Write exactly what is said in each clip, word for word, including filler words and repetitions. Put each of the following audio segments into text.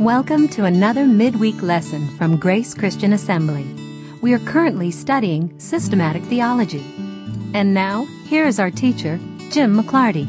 Welcome to another midweek lesson from Grace Christian Assembly. We are currently studying systematic theology. And now, here is our teacher, Jim McClarty.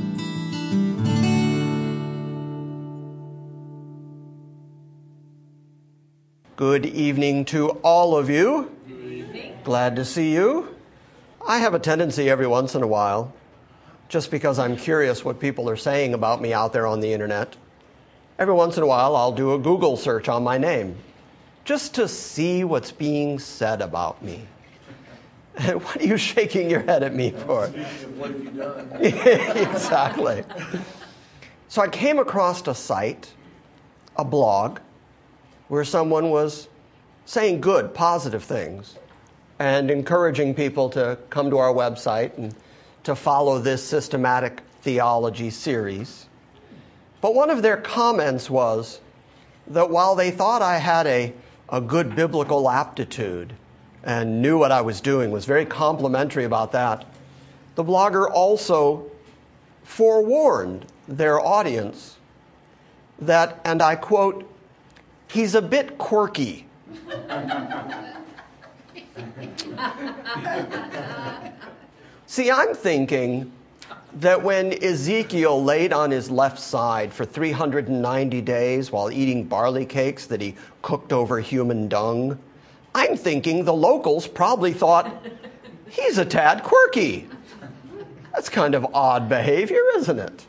Good evening to all of you. Good evening. Glad to see you. I have a tendency every once in a while, just because I'm curious what people are saying about me out there on the internet. Every once in a while, I'll do a Google search on my name, just to see what's being said about me. What are you shaking your head at me for? What have you done? Exactly. So I came across a site, a blog, where someone was saying good, positive things and encouraging people to come to our website and to follow this systematic theology series. But one of their comments was that while they thought I had a, a good biblical aptitude and knew what I was doing, was very complimentary about that, the blogger also forewarned their audience that, and I quote, "He's a bit quirky." See, I'm thinking that when Ezekiel laid on his left side for three hundred ninety days while eating barley cakes that he cooked over human dung, I'm thinking the locals probably thought, he's a tad quirky. That's kind of odd behavior, isn't it?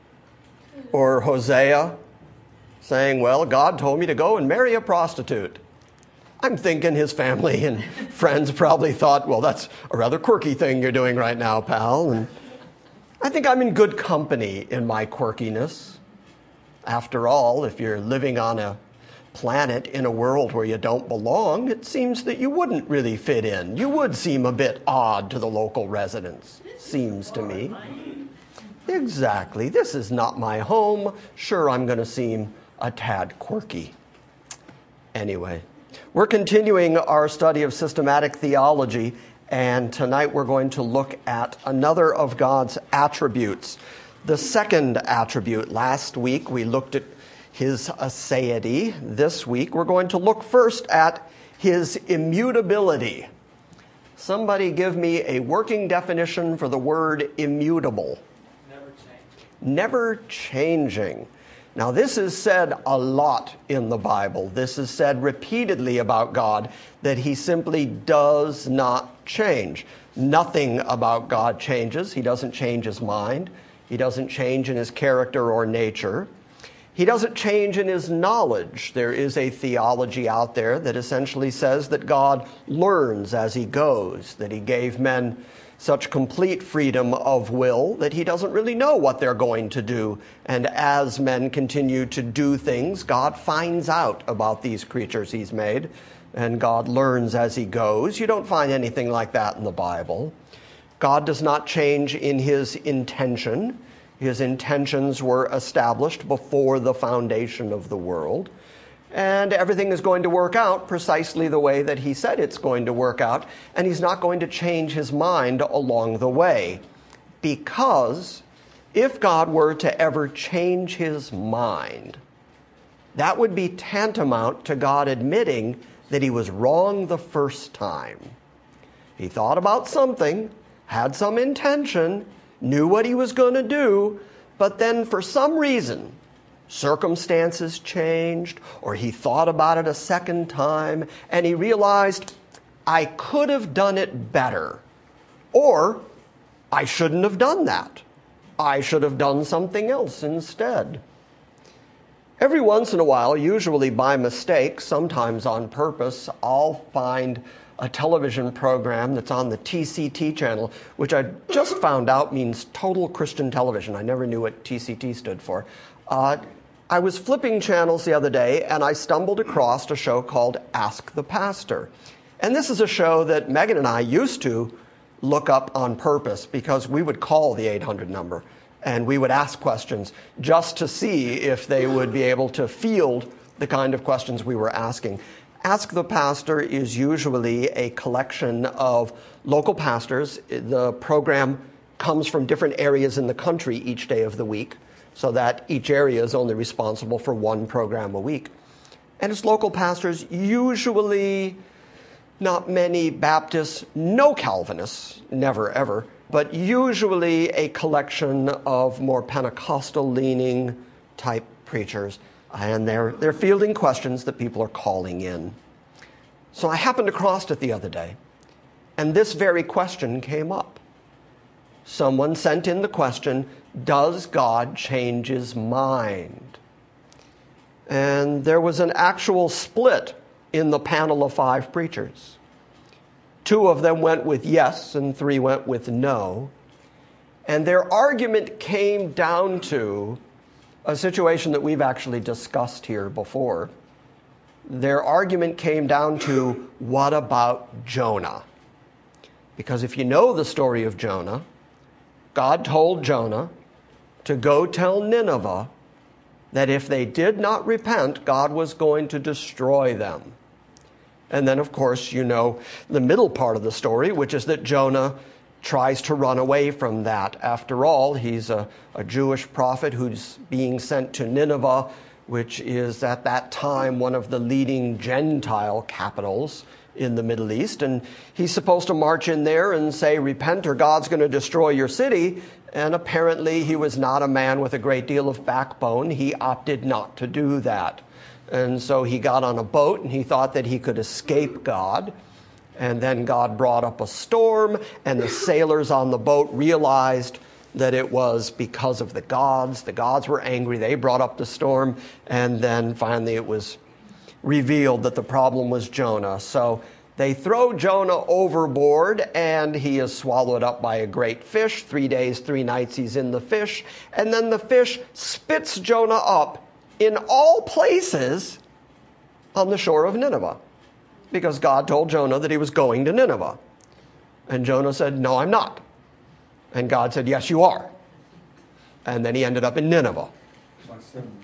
Or Hosea saying, well, God told me to go and marry a prostitute. I'm thinking his family and friends probably thought, well, that's a rather quirky thing you're doing right now, pal. And I think I'm in good company in my quirkiness. After all, if you're living on a planet in a world where you don't belong, it seems that you wouldn't really fit in. You would seem a bit odd to the local residents, seems to me. Exactly. This is not my home. Sure, I'm going to seem a tad quirky. Anyway, we're continuing our study of systematic theology, and tonight we're going to look at another of God's attributes, the second attribute. Last week we looked at his aseity. This week we're going to look first at his immutability. Somebody give me a working definition for the word immutable. Never change. Never changing. Now, this is said a lot in the Bible. This is said repeatedly about God, that he simply does not change. Nothing about God changes. He doesn't change his mind. He doesn't change in his character or nature. He doesn't change in his knowledge. There is a theology out there that essentially says that God learns as he goes, that he gave men such complete freedom of will that he doesn't really know what they're going to do. And as men continue to do things, God finds out about these creatures he's made, and God learns as he goes. You don't find anything like that in the Bible. God does not change in his intention. His intentions were established before the foundation of the world. And everything is going to work out precisely the way that he said it's going to work out. And he's not going to change his mind along the way. Because if God were to ever change his mind, that would be tantamount to God admitting that he was wrong the first time. He thought about something, had some intention, knew what he was going to do, but then for some reason, circumstances changed, or he thought about it a second time, and he realized, I could have done it better. Or, I shouldn't have done that. I should have done something else instead. Every once in a while, usually by mistake, sometimes on purpose, I'll find a television program that's on the T C T channel, which I just found out means Total Christian Television. I never knew what T C T stood for. Uh, I was flipping channels the other day, and I stumbled across a show called Ask the Pastor. And this is a show that Megan and I used to look up on purpose, because we would call the eight hundred number, and we would ask questions just to see if they would be able to field the kind of questions we were asking. Ask the Pastor is usually a collection of local pastors. The program comes from different areas in the country each day of the week. so that each area is only responsible for one program a week. And as local pastors, usually not many Baptists, no Calvinists, never ever, but usually a collection of more Pentecostal-leaning type preachers. And they're, they're fielding questions that people are calling in. So I happened across it the other day, and this very question came up. Someone sent in the question, does God change his mind? And there was an actual split in the panel of five preachers. Two of them went with yes, and three went with no. And their argument came down to a situation that we've actually discussed here before. Their argument came down to, what about Jonah? Because if you know the story of Jonah, God told Jonah to go tell Nineveh that if they did not repent, God was going to destroy them. And then, of course, you know the middle part of the story, which is that Jonah tries to run away from that. After all, he's a, a Jewish prophet who's being sent to Nineveh, which is at that time one of the leading Gentile capitals in the Middle East. And he's supposed to march in there and say, repent or God's going to destroy your city. And apparently he was not a man with a great deal of backbone. He opted not to do that. And so he got on a boat and he thought that he could escape God. And then God brought up a storm, and the sailors on the boat realized that it was because of the gods. The gods were angry. They brought up the storm. And then finally it was revealed that the problem was Jonah. So they throw Jonah overboard, and he is swallowed up by a great fish. Three days, three nights he's in the fish. And then the fish spits Jonah up in all places on the shore of Nineveh, because God told Jonah that he was going to Nineveh. And Jonah said, no, I'm not. And God said, yes, you are. And then he ended up in Nineveh. By submarine.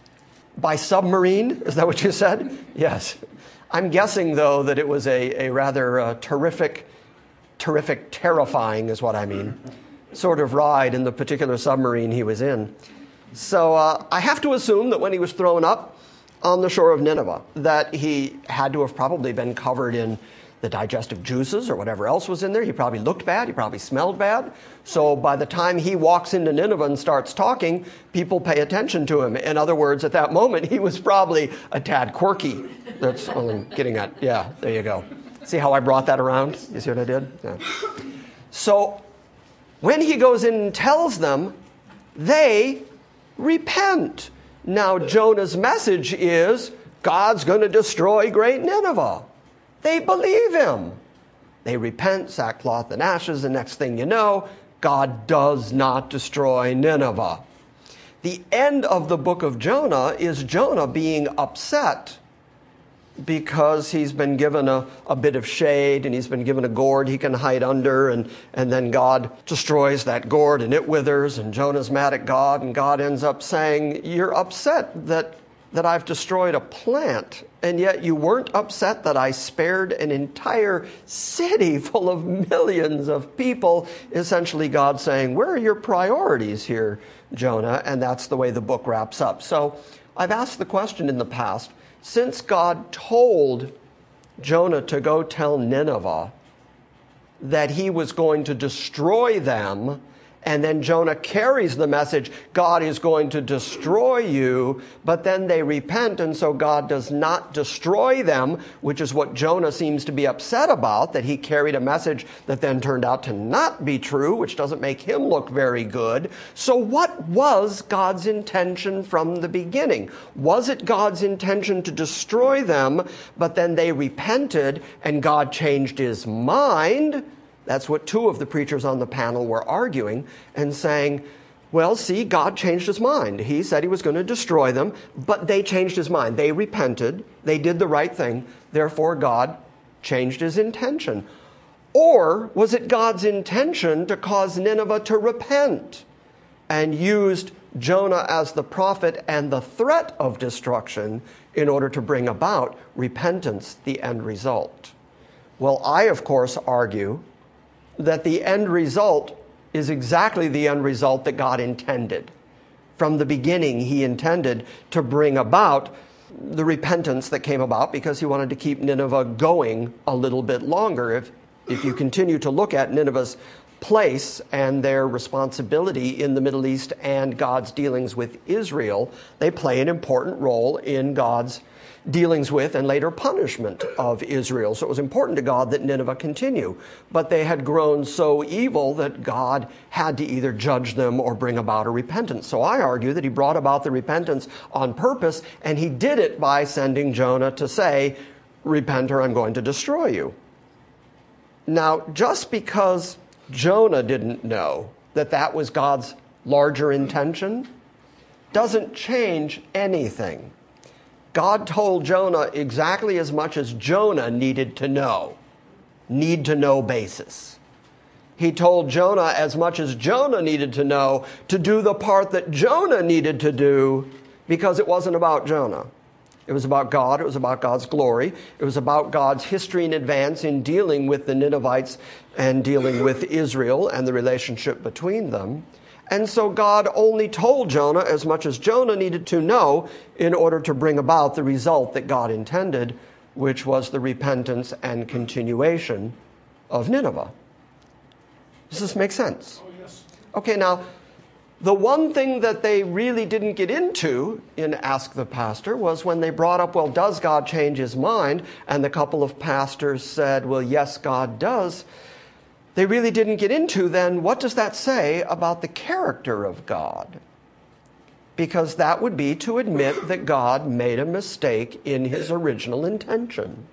By submarine? Is that what you said? Yes. I'm guessing, though, that it was a, a rather uh, terrific, terrific, terrifying is what I mean, sort of ride in the particular submarine he was in. So uh, I have to assume that when he was thrown up on the shore of Nineveh, that he had to have probably been covered in the digestive juices or whatever else was in there. He probably looked bad. He probably smelled bad. So by the time he walks into Nineveh and starts talking, people pay attention to him. In other words, at that moment, he was probably a tad quirky. That's all I'm getting at. Yeah, there you go. See how I brought that around? You see what I did? Yeah. So when he goes in and tells them, they repent. Now, Jonah's message is, God's going to destroy great Nineveh. They believe him. They repent, sackcloth and ashes, and next thing you know, God does not destroy Nineveh. The end of the book of Jonah is Jonah being upset because he's been given a, a bit of shade and he's been given a gourd he can hide under, and, and then God destroys that gourd and it withers, and Jonah's mad at God, and God ends up saying, you're upset that, that I've destroyed a plant, and yet you weren't upset that I spared an entire city full of millions of people. Essentially God saying, where are your priorities here, Jonah? And that's the way the book wraps up. So I've asked the question in the past, since God told Jonah to go tell Nineveh that he was going to destroy them, and then Jonah carries the message, God is going to destroy you, but then they repent, and so God does not destroy them, which is what Jonah seems to be upset about, that he carried a message that then turned out to not be true, which doesn't make him look very good. So what was God's intention from the beginning? Was it God's intention to destroy them, but then they repented and God changed his mind? That's what two of the preachers on the panel were arguing and saying, well, see, God changed his mind. He said he was going to destroy them, but they changed his mind. They repented. They did the right thing. Therefore, God changed his intention. Or was it God's intention to cause Nineveh to repent and used Jonah as the prophet and the threat of destruction in order to bring about repentance, the end result? Well, I, of course, argue that the end result is exactly the end result that God intended. From the beginning, he intended to bring about the repentance that came about because he wanted to keep Nineveh going a little bit longer. If, if you continue to look at Nineveh's place and their responsibility in the Middle East and God's dealings with Israel, they play an important role in God's dealings with and later punishment of Israel. So it was important to God that Nineveh continue. But they had grown so evil that God had to either judge them or bring about a repentance. So I argue that he brought about the repentance on purpose, and he did it by sending Jonah to say, repent or I'm going to destroy you. Now, just because Jonah didn't know that that was God's larger intention doesn't change anything. God told Jonah exactly as much as Jonah needed to know, need to know basis. He told Jonah as much as Jonah needed to know to do the part that Jonah needed to do because it wasn't about Jonah. It was about God. It was about God's glory. It was about God's history in advance in dealing with the Ninevites and dealing with Israel and the relationship between them. And so God only told Jonah as much as Jonah needed to know in order to bring about the result that God intended, which was the repentance and continuation of Nineveh. Does this make sense? Oh, yes. Okay, now, the one thing that they really didn't get into in Ask the Pastor was when they brought up, well, does God change his mind? And the couple of pastors said, well, yes, God does. They really didn't get into then, what does that say about the character of God? Because that would be to admit that God made a mistake in his original intention.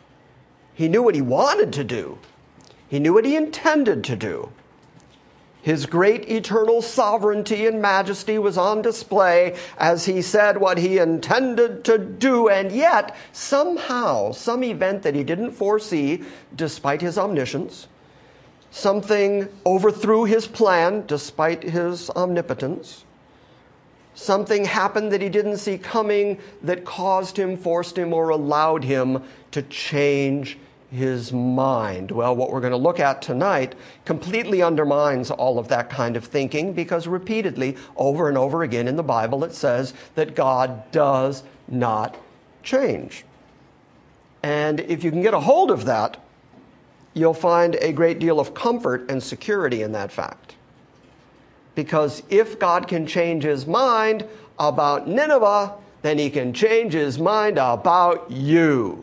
He knew what he wanted to do. He knew what he intended to do. His great eternal sovereignty and majesty was on display as he said what he intended to do, and yet somehow, some event that he didn't foresee, despite his omniscience, something overthrew his plan despite his omnipotence. Something happened that he didn't see coming that caused him, forced him, or allowed him to change his mind. Well, what we're going to look at tonight completely undermines all of that kind of thinking because repeatedly, over and over again in the Bible, it says that God does not change. And if you can get a hold of that, you'll find a great deal of comfort and security in that fact. Because if God can change his mind about Nineveh, then he can change his mind about you.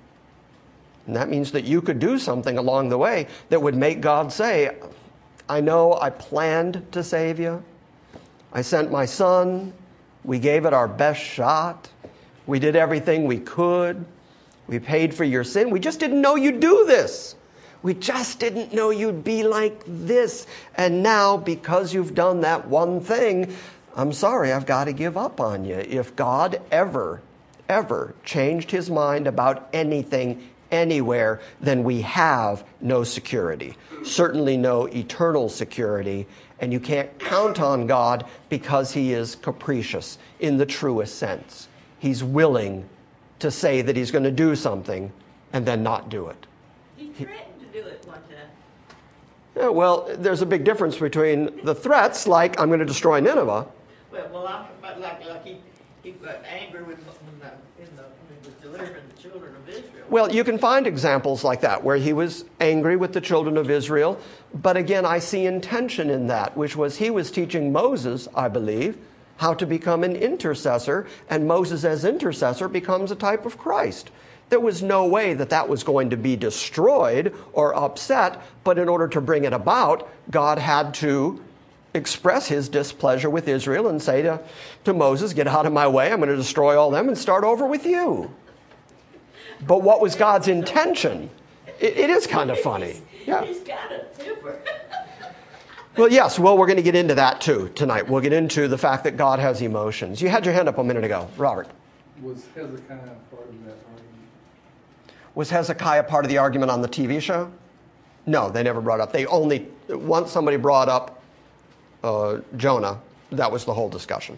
And that means that you could do something along the way that would make God say, I know I planned to save you. I sent my son. We gave it our best shot. We did everything we could. We paid for your sin. We just didn't know you'd do this. We just didn't know you'd be like this. And now, because you've done that one thing, I'm sorry, I've got to give up on you. If God ever, ever changed his mind about anything, anywhere, then we have no security. Certainly no eternal security. And you can't count on God because he is capricious in the truest sense. He's willing to say that he's going to do something and then not do it. He threatened to do it one time. Yeah, well, there's a big difference between the threats, like I'm going to destroy Nineveh. Well, well, I'm but like like he he got angry when, when the, in the when he was delivering the children of Israel. Well, you can find examples like that where he was angry with the children of Israel. But again, I see intention in that, which was he was teaching Moses, I believe, how to become an intercessor. And Moses as intercessor becomes a type of Christ. There was no way that that was going to be destroyed or upset. But in order to bring it about, God had to express his displeasure with Israel and say to, to Moses, get out of my way, I'm going to destroy all them and start over with you. But what was God's intention? It, it is kind of funny. Yeah. He's got a temper. Well, yes, well, we're going to get into that too tonight. We'll get into the fact that God has emotions. You had your hand up a minute ago. Robert. Was Hezekiah part of that argument? Was Hezekiah part of the argument on the T V show? No, they never brought up. They only, once somebody brought up uh, Jonah, that was the whole discussion.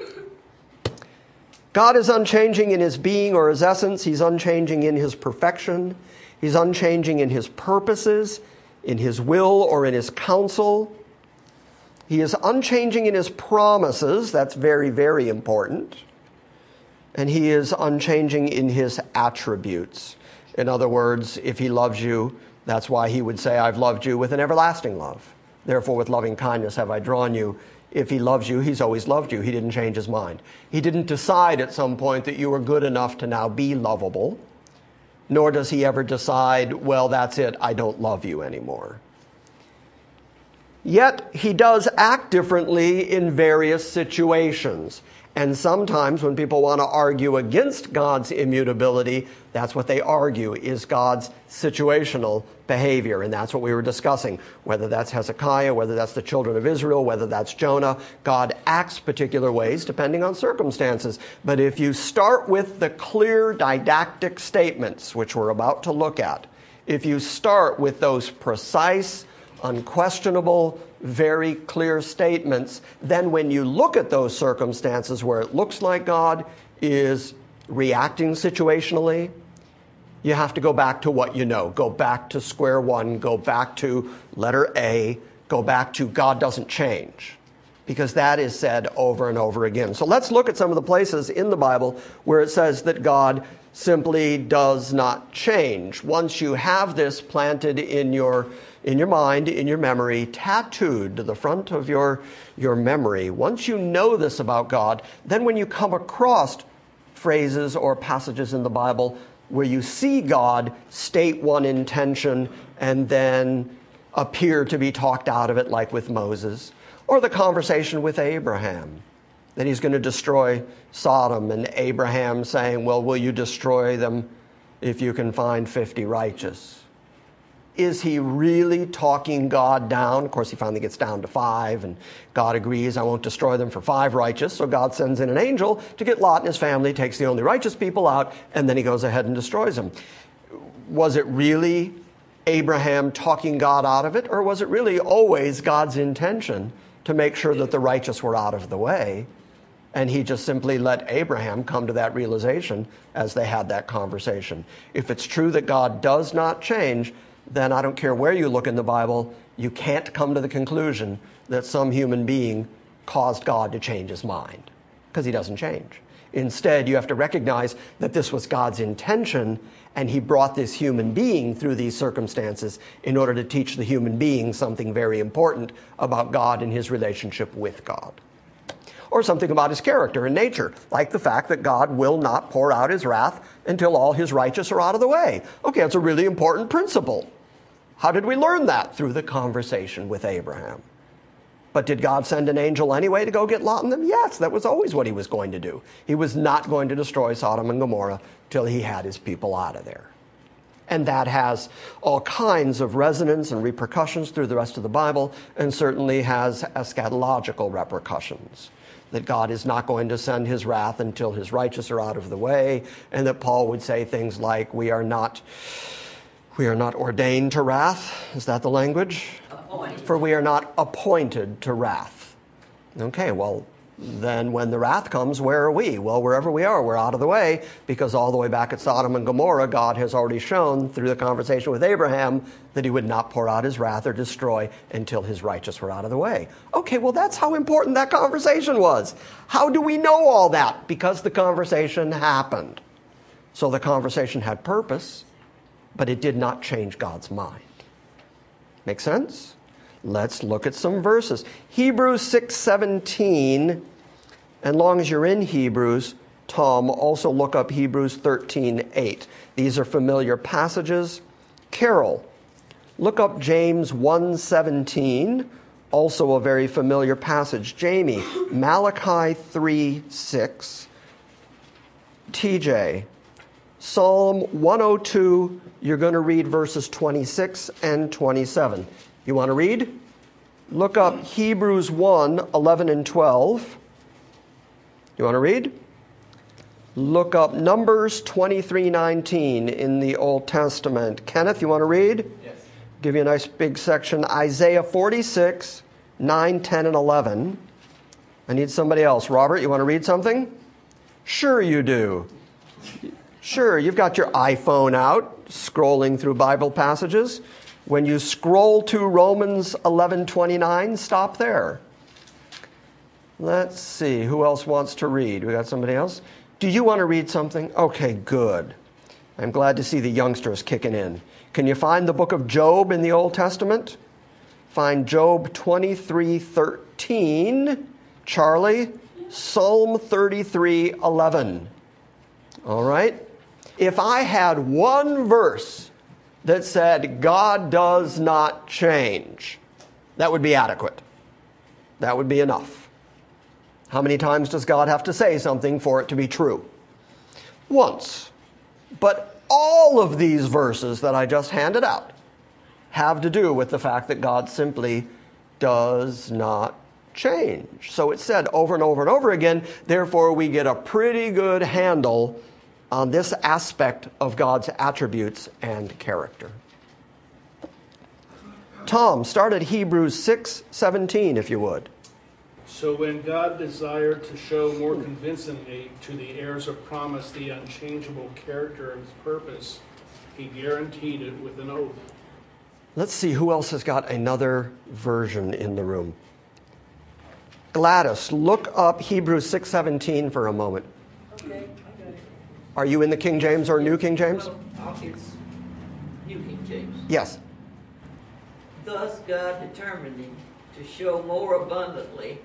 God is unchanging in his being or his essence. He's unchanging in his perfection. He's unchanging in his purposes, in his will or in his counsel. He is unchanging in his promises. That's very, very important. And he is unchanging in his attributes. In other words, if he loves you, that's why he would say, I've loved you with an everlasting love. Therefore, with loving kindness have I drawn you. If he loves you, he's always loved you. He didn't change his mind. He didn't decide at some point that you were good enough to now be lovable. Nor does he ever decide, well, that's it, I don't love you anymore. Yet, he does act differently in various situations. And sometimes when people want to argue against God's immutability, that's what they argue, is God's situational behavior. And that's what we were discussing. Whether that's Hezekiah, whether that's the children of Israel, whether that's Jonah, God acts particular ways depending on circumstances. But if you start with the clear didactic statements, which we're about to look at, if you start with those precise, unquestionable, very clear statements, then when you look at those circumstances where it looks like God is reacting situationally, you have to go back to what you know. Go back to square one, go back to letter A, go back to God doesn't change, because that is said over and over again. So let's look at some of the places in the Bible where it says that God simply does not change. Once you have this planted in your in your mind, in your memory, tattooed to the front of your, your memory, once you know this about God, then when you come across phrases or passages in the Bible where you see God state one intention and then appear to be talked out of it, like with Moses, or the conversation with Abraham, that he's going to destroy Sodom, and Abraham saying, well, will you destroy them if you can find fifty righteous? Is he really talking God down? Of course, he finally gets down to five, and God agrees, I won't destroy them for five righteous. So God sends in an angel to get Lot and his family, takes the only righteous people out, and then he goes ahead and destroys them. Was it really Abraham talking God out of it, or was it really always God's intention to make sure that the righteous were out of the way? And he just simply let Abraham come to that realization as they had that conversation. If it's true that God does not change, then I don't care where you look in the Bible, you can't come to the conclusion that some human being caused God to change his mind, because he doesn't change. Instead, you have to recognize that this was God's intention, and he brought this human being through these circumstances in order to teach the human being something very important about God and his relationship with God. Or something about his character and nature, like the fact that God will not pour out his wrath until all his righteous are out of the way. Okay, it's a really important principle. How did we learn that? Through the conversation with Abraham. But did God send an angel anyway to go get Lot and them? Yes, that was always what he was going to do. He was not going to destroy Sodom and Gomorrah till he had his people out of there. And that has all kinds of resonance and repercussions through the rest of the Bible, and certainly has eschatological repercussions. That God is not going to send his wrath until his righteous are out of the way, and that Paul would say things like, we are not, we are not ordained to wrath. Is that the language? Appointed. For we are not appointed to wrath. Okay, well, then when the wrath comes, where are we? Well, wherever we are, we're out of the way, because all the way back at Sodom and Gomorrah, God has already shown through the conversation with Abraham that he would not pour out his wrath or destroy until his righteous were out of the way. Okay, well, that's how important that conversation was. How do we know all that? Because the conversation happened. So the conversation had purpose, but it did not change God's mind. Make sense? Let's look at some verses. Hebrews six seventeen, and long as you're in Hebrews, Tom, also look up Hebrews thirteen eight. These are familiar passages. Carol, look up James one seventeen, also a very familiar passage. Jamie, Malachi three six. T J, Psalm one oh two, you're going to read verses twenty-six and twenty-seven. You want to read? Look up Hebrews one, eleven and twelve. You want to read? Look up Numbers twenty-three nineteen in the Old Testament. Kenneth, you want to read? Yes. Give you a nice big section. Isaiah forty-six, nine, ten, and eleven. I need somebody else. Robert, you want to read something? Sure you do. Sure, you've got your iPhone out, scrolling through Bible passages. When you scroll to Romans eleven twenty-nine, stop there. Let's see, who else wants to read? We got somebody else? Do you want to read something? Okay, good. I'm glad to see the youngsters kicking in. Can you find the book of Job in the Old Testament? Find Job twenty-three thirteen. Charlie, Psalm thirty-three eleven. All right? If I had one verse that said God does not change, that would be adequate. That would be enough. How many times does God have to say something for it to be true? Once. But all of these verses that I just handed out have to do with the fact that God simply does not change. So it's said over and over and over again, therefore we get a pretty good handle on this aspect of God's attributes and character. Tom, start at Hebrews six seventeen, if you would. So when God desired to show more convincingly to the heirs of promise the unchangeable character of his purpose, he guaranteed it with an oath. Let's see who else has got another version in the room. Gladys, look up Hebrews six seventeen for a moment. Okay, I got it. Are you in the King James or New King James? Well, it's New King James. Yes. Thus God determining to show more abundantly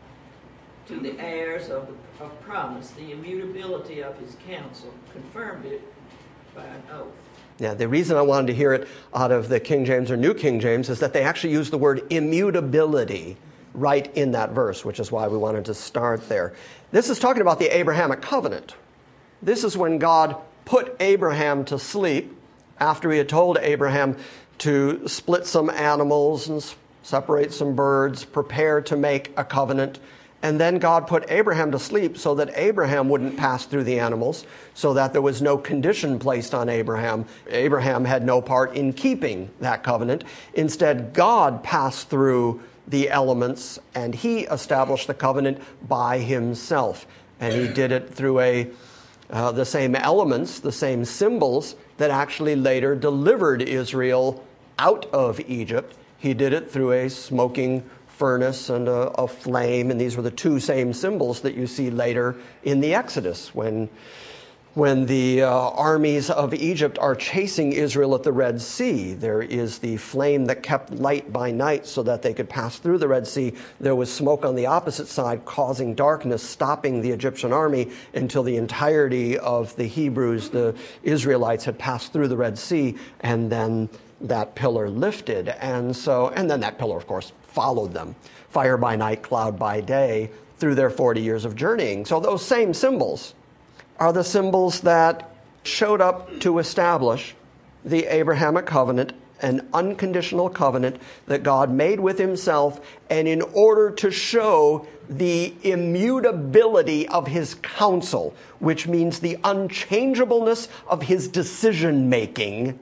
to the heirs of, the, of promise the immutability of his counsel, confirmed it by an oath. Yeah, the reason I wanted to hear it out of the King James or New King James is that they actually use the word immutability right in that verse, which is why we wanted to start there. This is talking about the Abrahamic covenant. This is when God put Abraham to sleep after he had told Abraham to split some animals and separate some birds, prepare to make a covenant. And then God put Abraham to sleep so that Abraham wouldn't pass through the animals, so that there was no condition placed on Abraham. Abraham had no part in keeping that covenant. Instead, God passed through the elements and he established the covenant by himself. And he did it through a uh, the same elements, the same symbols that actually later delivered Israel out of Egypt. He did it through a smoking furnace and a, a flame, and these were the two same symbols that you see later in the Exodus when, when the uh, armies of Egypt are chasing Israel at the Red Sea. There is the flame that kept light by night so that they could pass through the Red Sea. There was smoke on the opposite side causing darkness, stopping the Egyptian army until the entirety of the Hebrews, the Israelites, had passed through the Red Sea, and then that pillar lifted. And so, and then that pillar, of course, followed them, fire by night, cloud by day, through their forty years of journeying. So those same symbols are the symbols that showed up to establish the Abrahamic covenant, an unconditional covenant that God made with himself, and in order to show the immutability of his counsel, which means the unchangeableness of his decision-making,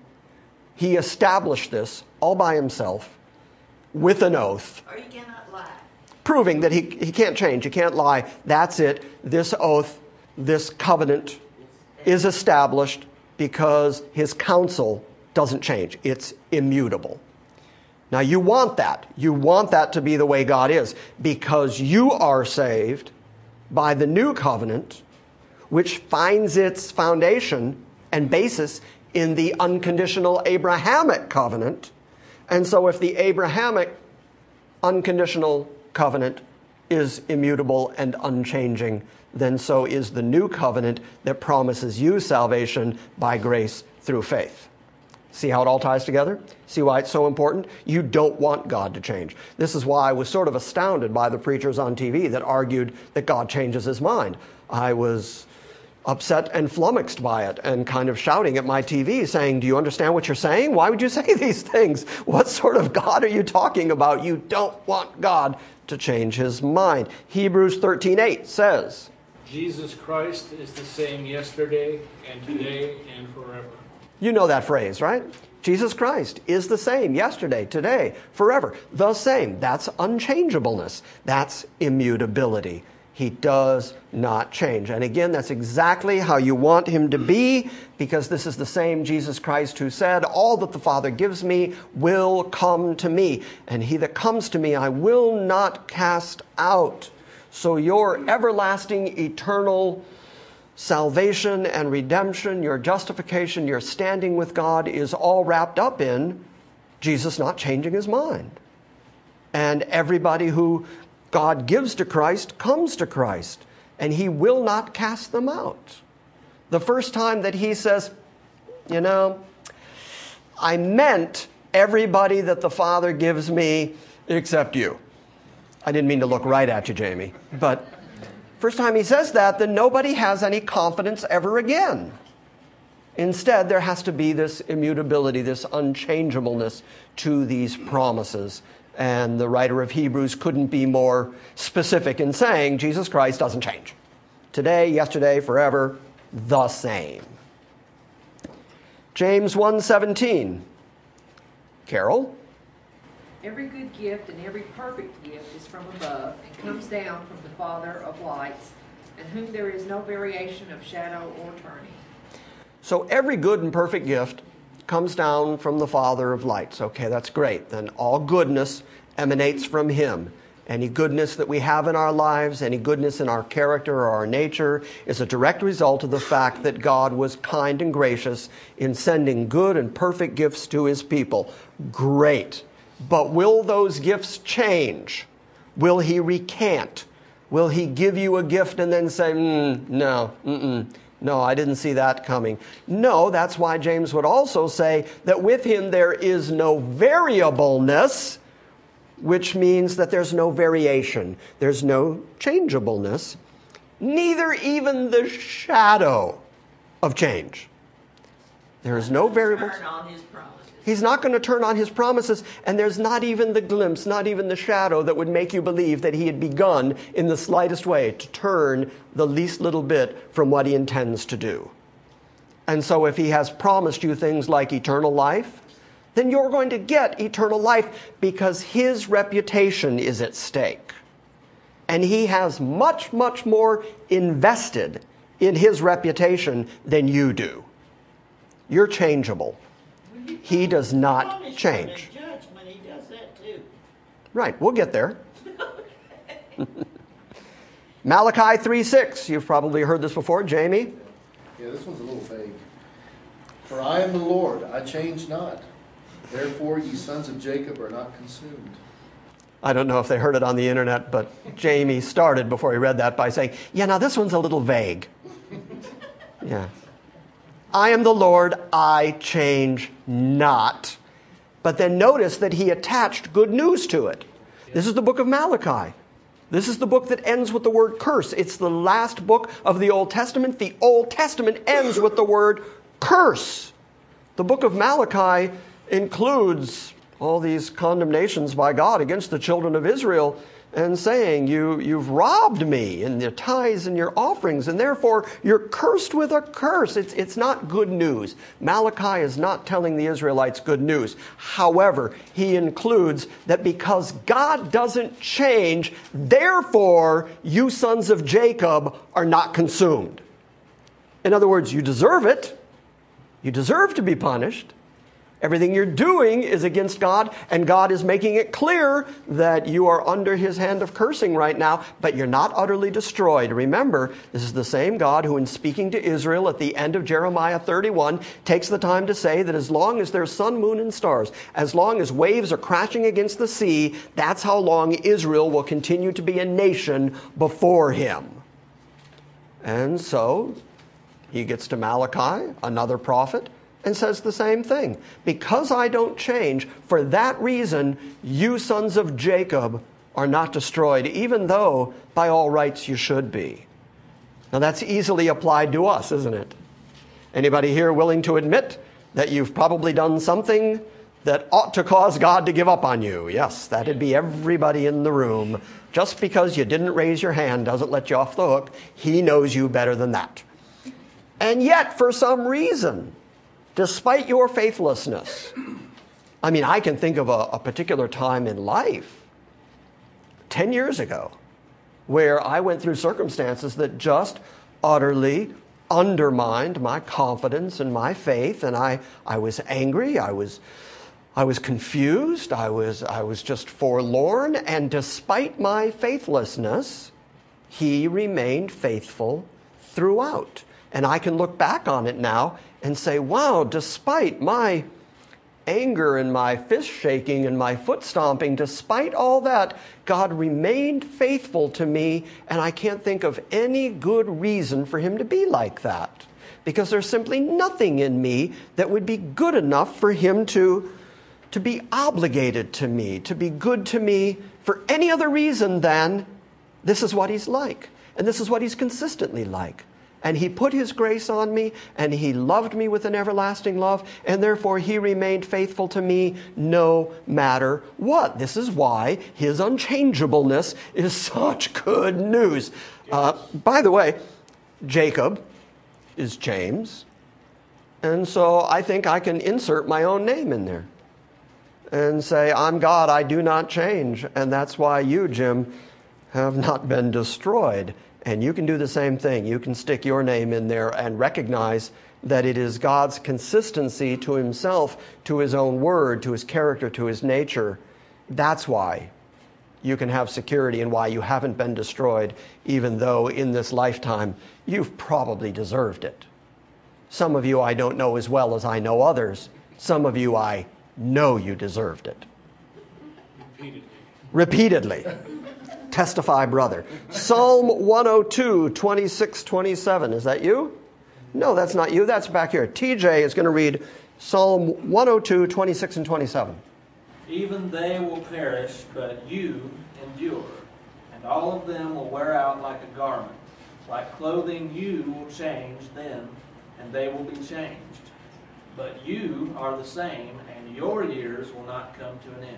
he established this all by himself with an oath, Or you cannot lie. proving that he, he can't change, he can't lie. That's it. This oath, this covenant is established because his counsel doesn't change. It's immutable. Now you want that. You want that to be the way God is, because you are saved by the new covenant, which finds its foundation and basis in the unconditional Abrahamic covenant. And so if the Abrahamic unconditional covenant is immutable and unchanging, then so is the new covenant that promises you salvation by grace through faith. See how it all ties together? See why it's so important? You don't want God to change. This is why I was sort of astounded by the preachers on T V that argued that God changes his mind. I was upset and flummoxed by it and kind of shouting at my T V saying, do you understand what you're saying? Why would you say these things? What sort of God are you talking about? You don't want God to change his mind. Hebrews thirteen eight says, Jesus Christ is the same yesterday and today and forever. you know that phrase, right? Jesus Christ is the same yesterday, today, forever. The same. That's unchangeableness. That's immutability. He does not change. And again, that's exactly how you want him to be, because this is the same Jesus Christ who said, all that the Father gives me will come to me, and he that comes to me I will not cast out. So your everlasting, eternal salvation and redemption, your justification, your standing with God is all wrapped up in Jesus not changing his mind. And everybody who God gives to Christ comes to Christ, and he will not cast them out. The first time that he says, you know, I meant everybody that the Father gives me except you. I didn't mean to look right at you, Jamie, but first time he says that, then nobody has any confidence ever again. Instead, there has to be this immutability, this unchangeableness to these promises. And the writer of Hebrews couldn't be more specific in saying Jesus Christ doesn't change. Today, yesterday, forever, the same. James one seventeen. Carol? Every good gift and every perfect gift is from above and comes down from the Father of lights, in whom there is no variation of shadow or turning. So every good and perfect gift comes down from the Father of lights. Okay, that's great. Then all goodness emanates from him. Any goodness that we have in our lives, any goodness in our character or our nature is a direct result of the fact that God was kind and gracious in sending good and perfect gifts to his people. Great. But will those gifts change? Will he recant? Will he give you a gift and then say, mm, no, mm-mm, no, I didn't see that coming? No, that's why James would also say that with him there is no variableness, which means that there's no variation. There's no changeableness, neither even the shadow of change. There is no variable. Turn on his promises. He's not going to turn on his promises, and there's not even the glimpse, not even the shadow that would make you believe that he had begun in the slightest way to turn the least little bit from what he intends to do. And so if he has promised you things like eternal life, then you're going to get eternal life because his reputation is at stake. And he has much, much more invested in his reputation than you do. You're changeable. He does not change. Judgment, he does that too. Right, we'll get there. Malachi three six. You've probably heard this before, Jamie. Yeah, this one's a little vague. For I am the Lord, I change not. Therefore, ye sons of Jacob are not consumed. I don't know if they heard it on the internet, but Jamie started before he read that by saying, yeah, now this one's a little vague. Yeah. I am the Lord, I change not. But then notice that he attached good news to it. This is the book of Malachi. This is the book that ends with the word curse. It's the last book of the Old Testament. The Old Testament ends with the word curse. The book of Malachi includes all these condemnations by God against the children of Israel and saying, you, you've robbed me in your tithes and your offerings, and therefore you're cursed with a curse. It's, it's not good news. Malachi is not telling the Israelites good news. However, he includes that because God doesn't change, therefore you sons of Jacob are not consumed. In other words, you deserve it. You deserve to be punished. Everything you're doing is against God, and God is making it clear that you are under his hand of cursing right now, but you're not utterly destroyed. Remember, this is the same God who, in speaking to Israel at the end of Jeremiah thirty-one, takes the time to say that as long as there's sun, moon, and stars, as long as waves are crashing against the sea, that's how long Israel will continue to be a nation before him. And so he gets to Malachi, another prophet, and says the same thing. Because I don't change, for that reason, you sons of Jacob are not destroyed, even though by all rights you should be. Now that's easily applied to us, isn't it? Anybody here willing to admit that you've probably done something that ought to cause God to give up on you? Yes, that'd be everybody in the room. Just because you didn't raise your hand doesn't let you off the hook. He knows you better than that. And yet, for some reason, despite your faithlessness, I mean, I can think of a, a particular time in life, ten years ago, where I went through circumstances that just utterly undermined my confidence and my faith, and I, I was angry, I was, I was confused, I was, I was just forlorn, and despite my faithlessness, he remained faithful throughout. And I can look back on it now and say, wow, despite my anger and my fist shaking and my foot stomping, despite all that, God remained faithful to me, and I can't think of any good reason for him to be like that. Because there's simply nothing in me that would be good enough for him to, to be obligated to me, to be good to me for any other reason than this is what he's like, and this is what he's consistently like. And he put his grace on me, and he loved me with an everlasting love, and therefore he remained faithful to me no matter what. This is why his unchangeableness is such good news. Uh, by the way, Jacob is James, and so I think I can insert my own name in there and say, I'm God, I do not change, and that's why you, Jim, have not been destroyed. And you can do the same thing. You can stick your name in there and recognize that it is God's consistency to himself, to his own word, to his character, to his nature. That's why you can have security and why you haven't been destroyed, even though in this lifetime you've probably deserved it. Some of you I don't know as well as I know others. Some of you I know you deserved it. Repeatedly. Repeatedly. Testify, brother. Psalm one oh two, twenty-six, twenty-seven. Is that you? No, that's not you. That's back here. T J is going to read Psalm one oh two, twenty-six and twenty-seven. Even they will perish, but you endure, and all of them will wear out like a garment. Like clothing you will change then, and they will be changed. But you are the same, and your years will not come to an end.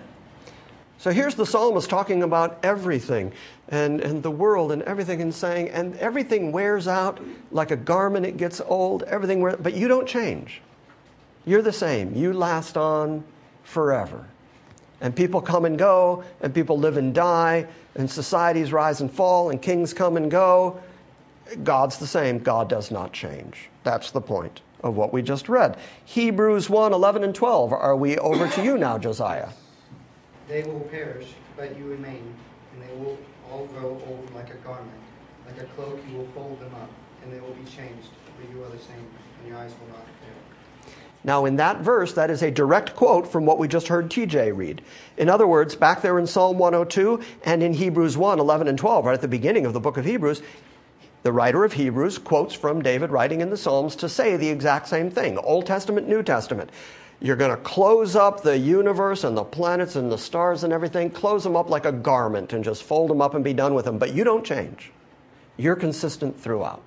So here's the psalmist talking about everything and, and the world and everything, and saying, and everything wears out like a garment, it gets old, everything wears, but you don't change. You're the same. You last on forever. And people come and go, and people live and die, and societies rise and fall, and kings come and go. God's the same. God does not change. That's the point of what we just read. Hebrews one, eleven and twelve. Are we over to you now, Josiah? They will perish, but you remain, and they will all grow old like a garment. Like a cloak you will fold them up, and they will be changed, but you are the same, and your eyes will not fail. Now, in that verse, that is a direct quote from what we just heard T J read. In other words, back there in Psalm one oh two and in Hebrews one, eleven and twelve, right at the beginning of the book of Hebrews, the writer of Hebrews quotes from David writing in the Psalms to say the exact same thing, Old Testament, New Testament. You're going to close up the universe and the planets and the stars and everything, close them up like a garment and just fold them up and be done with them. But you don't change. You're consistent throughout.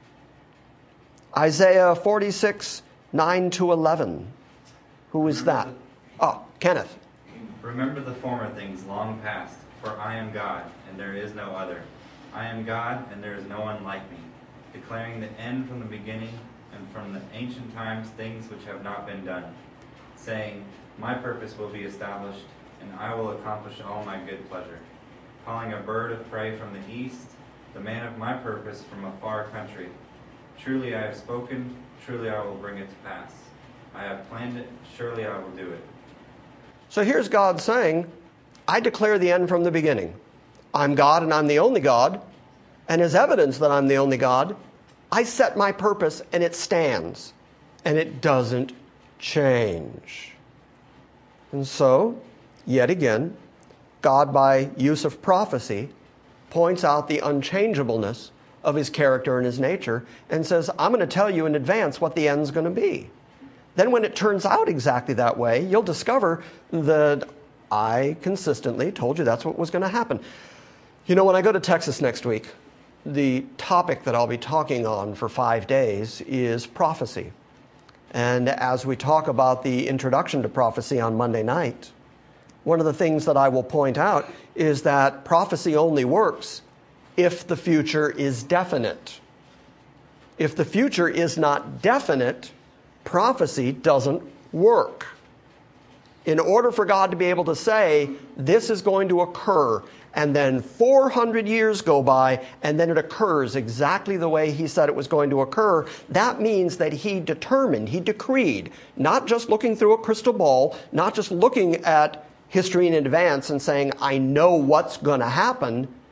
Isaiah forty-six, nine to eleven. Who is that? Oh, Kenneth. Remember the former things long past, for I am God, and there is no other. I am God, and there is no one like me, declaring the end from the beginning, and from the ancient times things which have not been done, saying, my purpose will be established, and I will accomplish all my good pleasure. Calling a bird of prey from the east, the man of my purpose from a far country. Truly I have spoken, truly I will bring it to pass. I have planned it, surely I will do it. So here's God saying, I declare the end from the beginning. I'm God and I'm the only God, and as evidence that I'm the only God, I set my purpose and it stands, and it doesn't change. And so, yet again, God, by use of prophecy, points out the unchangeableness of his character and his nature and says, I'm going to tell you in advance what the end's going to be. Then when it turns out exactly that way, you'll discover that I consistently told you that's what was going to happen. You know, when I go to Texas next week, the topic that I'll be talking on for five days is prophecy. And as we talk about the introduction to prophecy on Monday night, one of the things that I will point out is that prophecy only works if the future is definite. If the future is not definite, prophecy doesn't work. In order for God to be able to say, this is going to occur, and then four hundred years go by, and then it occurs exactly the way he said it was going to occur, that means that he determined, he decreed, not just looking through a crystal ball, not just looking at history in advance and saying, I know what's going to happen.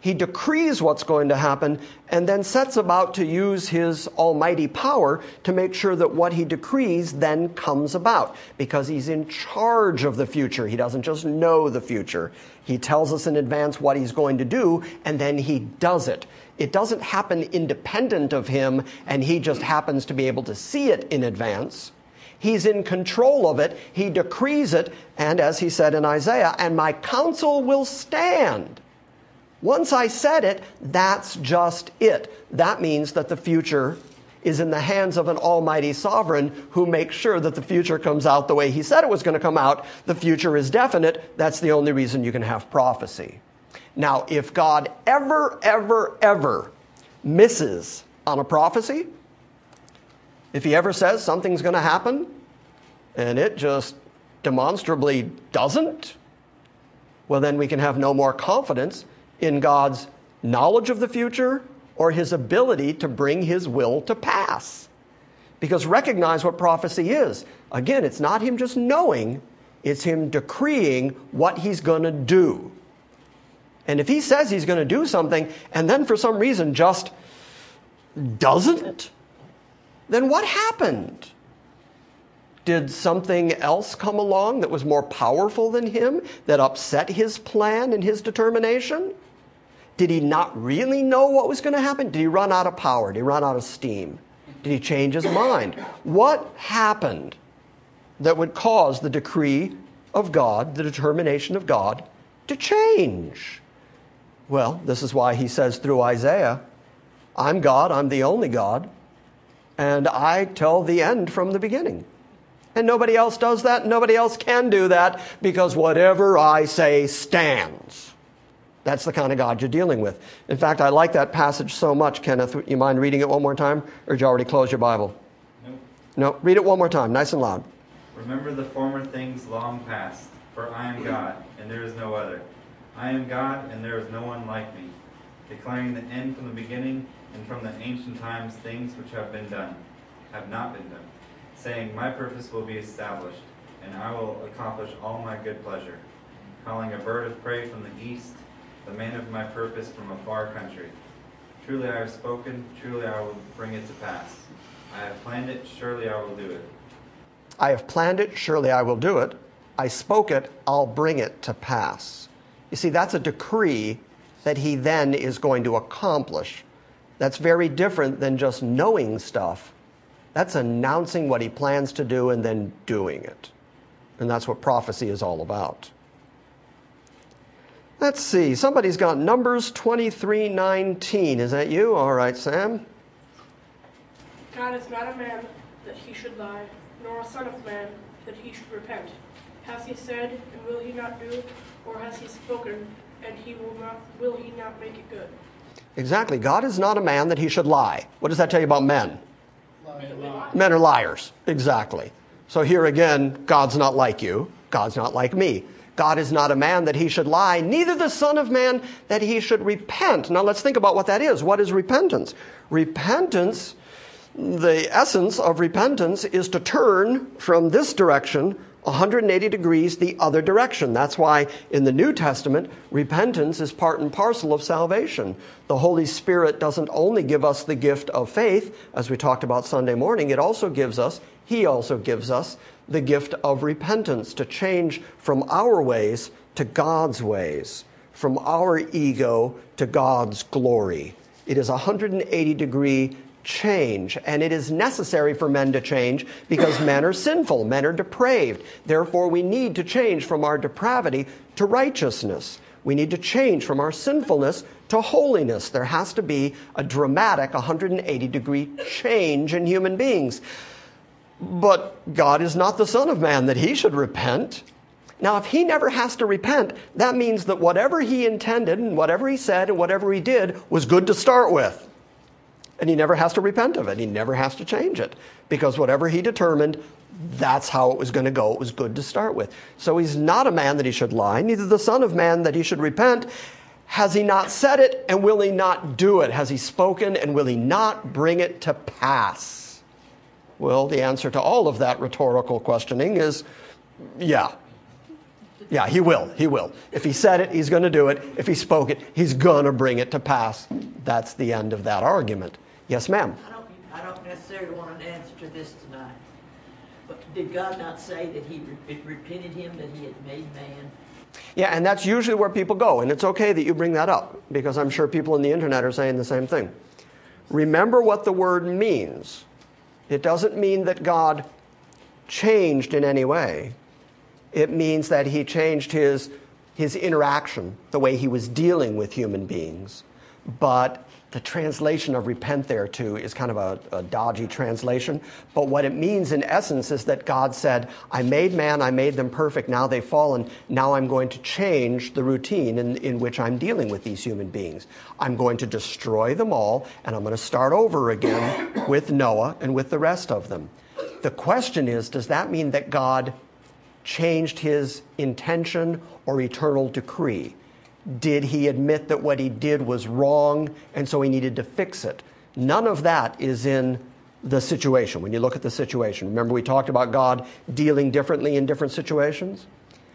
He decrees what's going to happen and then sets about to use his almighty power to make sure that what he decrees then comes about, because he's in charge of the future. He doesn't just know the future. He tells us in advance what he's going to do, and then he does it. It doesn't happen independent of him, and he just happens to be able to see it in advance. He's in control of it. He decrees it, and as he said in Isaiah, and my counsel will stand. Once I said it, that's just it. That means that the future is in the hands of an almighty sovereign who makes sure that the future comes out the way he said it was going to come out. The future is definite. That's the only reason you can have prophecy. Now, if God ever, ever, ever misses on a prophecy, if he ever says something's going to happen and it just demonstrably doesn't, well, then we can have no more confidence in God's knowledge of the future or his ability to bring his will to pass. Because recognize what prophecy is. Again, it's not him just knowing, it's him decreeing what he's going to do. And if he says he's going to do something and then for some reason just doesn't, then what happened? Did something else come along that was more powerful than him, that upset his plan and his determination? Did he not really know what was going to happen? Did he run out of power? Did he run out of steam? Did he change his mind? What happened that would cause the decree of God, the determination of God, to change? Well, this is why he says through Isaiah, I'm God, I'm the only God, and I tell the end from the beginning. And nobody else does that, nobody else can do that, because whatever I say stands. That's the kind of God you're dealing with. In fact, I like that passage so much, Kenneth. You mind reading it one more time? Or did you already close your Bible? Nope. No, read it one more time, nice and loud. Remember the former things long past, for I am God, and there is no other. I am God, and there is no one like me, declaring the end from the beginning, and from the ancient times things which have been done, have not been done, saying, my purpose will be established, and I will accomplish all my good pleasure, calling a bird of prey from the east, the man of my purpose from a far country. Truly I have spoken, truly I will bring it to pass. I have planned it, surely I will do it. I have planned it, surely I will do it. I spoke it, I'll bring it to pass. You see, that's a decree that he then is going to accomplish. That's very different than just knowing stuff. That's announcing what he plans to do and then doing it. And that's what prophecy is all about. Let's see, somebody's got Numbers twenty-three nineteen. Is that you? All right, Sam. God is not a man that he should lie, nor a son of man that he should repent. Has he said, and will he not do? Or has he spoken, and he will not will he not make it good? Exactly. God is not a man that he should lie. What does that tell you about men? Lie. Men are liars. Exactly. So here again, God's not like you. God's not like me. God is not a man that he should lie, neither the son of man that he should repent. Now let's think about what that is. What is repentance? Repentance, the essence of repentance is to turn from this direction one hundred eighty degrees the other direction. That's why in the New Testament, repentance is part and parcel of salvation. The Holy Spirit doesn't only give us the gift of faith, as we talked about Sunday morning, it also gives us, he also gives us the gift of repentance, to change from our ways to God's ways, from our ego to God's glory. It is a one hundred eighty degree change, and it is necessary for men to change because men are sinful, men are depraved. Therefore, we need to change from our depravity to righteousness. We need to change from our sinfulness to holiness. There has to be a dramatic one hundred eighty degree change in human beings. But God is not the Son of Man that he should repent. Now, if he never has to repent, that means that whatever he intended and whatever he said and whatever he did was good to start with. And he never has to repent of it. He never has to change it. Because whatever he determined, that's how it was going to go. It was good to start with. So he's not a man that he should lie, neither the Son of Man that he should repent. Has he not said it, and will he not do it? Has he spoken, and will he not bring it to pass? Well, the answer to all of that rhetorical questioning is, yeah. Yeah, he will. He will. If he said it, he's going to do it. If he spoke it, he's going to bring it to pass. That's the end of that argument. Yes, ma'am. I don't, I don't necessarily want an answer to this tonight. But did God not say that he it repented him that he had made man? Yeah, and that's usually where people go. And it's okay that you bring that up, because I'm sure people on the internet are saying the same thing. Remember what the word means. It doesn't mean that God changed in any way. It means that he changed his, his interaction, the way he was dealing with human beings. But the translation of repent there, too, is kind of a, a dodgy translation. But what it means, in essence, is that God said, I made man, I made them perfect, now they've fallen. Now I'm going to change the routine in, in which I'm dealing with these human beings. I'm going to destroy them all, and I'm going to start over again with Noah and with the rest of them. The question is, does that mean that God changed his intention or eternal decree? Did he admit that what he did was wrong and so he needed to fix it? None of that is in the situation. When you look at the situation, remember we talked about God dealing differently in different situations?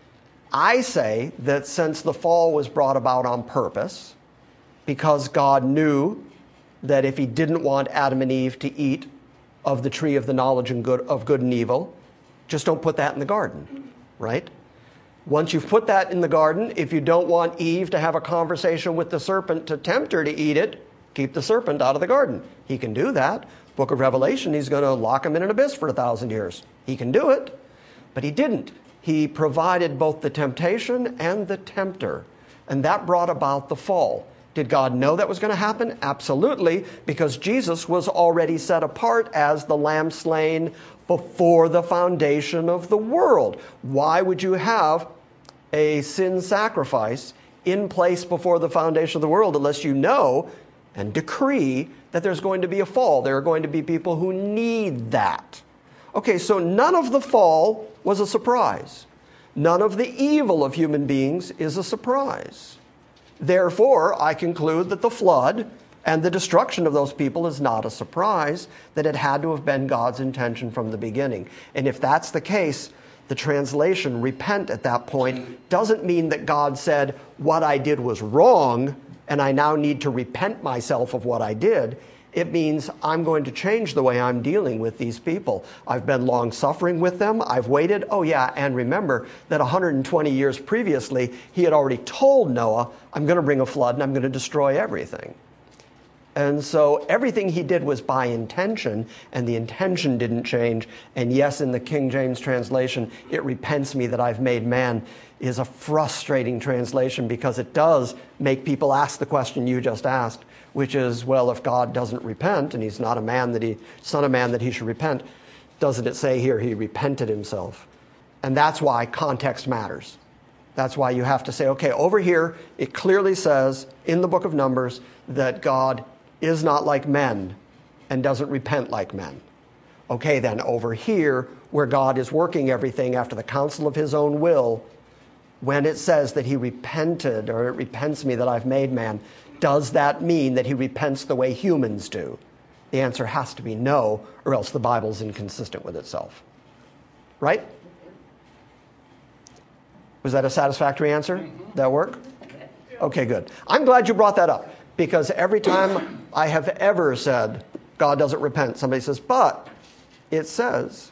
I say that since the fall was brought about on purpose, because God knew that if he didn't want Adam and Eve to eat of the tree of the knowledge and good, of good and evil, just don't put that in the garden, right? Once you've put that in the garden, if you don't want Eve to have a conversation with the serpent to tempt her to eat it, keep the serpent out of the garden. He can do that. Book of Revelation, he's going to lock him in an abyss for a thousand years. He can do it, but he didn't. He provided both the temptation and the tempter, and that brought about the fall. Did God know that was going to happen? Absolutely, because Jesus was already set apart as the lamb slain before the foundation of the world. Why would you have a sin sacrifice in place before the foundation of the world unless you know and decree that there's going to be a fall? There are going to be people who need that. Okay, so none of the fall was a surprise. None of the evil of human beings is a surprise. Therefore, I conclude that the flood and the destruction of those people is not a surprise, that it had to have been God's intention from the beginning. And if that's the case, the translation, repent at that point, doesn't mean that God said, what I did was wrong, and I now need to repent myself of what I did. It means I'm going to change the way I'm dealing with these people. I've been long suffering with them. I've waited. Oh, yeah, and remember that one hundred twenty years previously, he had already told Noah, I'm going to bring a flood and I'm going to destroy everything. And so everything he did was by intention, and the intention didn't change. And yes, in the King James translation, it repents me that I've made man, is a frustrating translation because it does make people ask the question you just asked, which is, well, if God doesn't repent, and he's not a man that he, son of man that he should repent, doesn't it say here he repented himself? And that's why context matters. That's why you have to say, okay, over here, it clearly says in the book of Numbers that God is not like men and doesn't repent like men. Okay, then over here, where God is working everything after the counsel of his own will, when it says that he repented, or it repents me that I've made man, does that mean that he repents the way humans do? The answer has to be no, or else the Bible's inconsistent with itself. Right? Was that a satisfactory answer? Mm-hmm. That work? Okay, good. I'm glad you brought that up, because every time I have ever said God doesn't repent, somebody says, but it says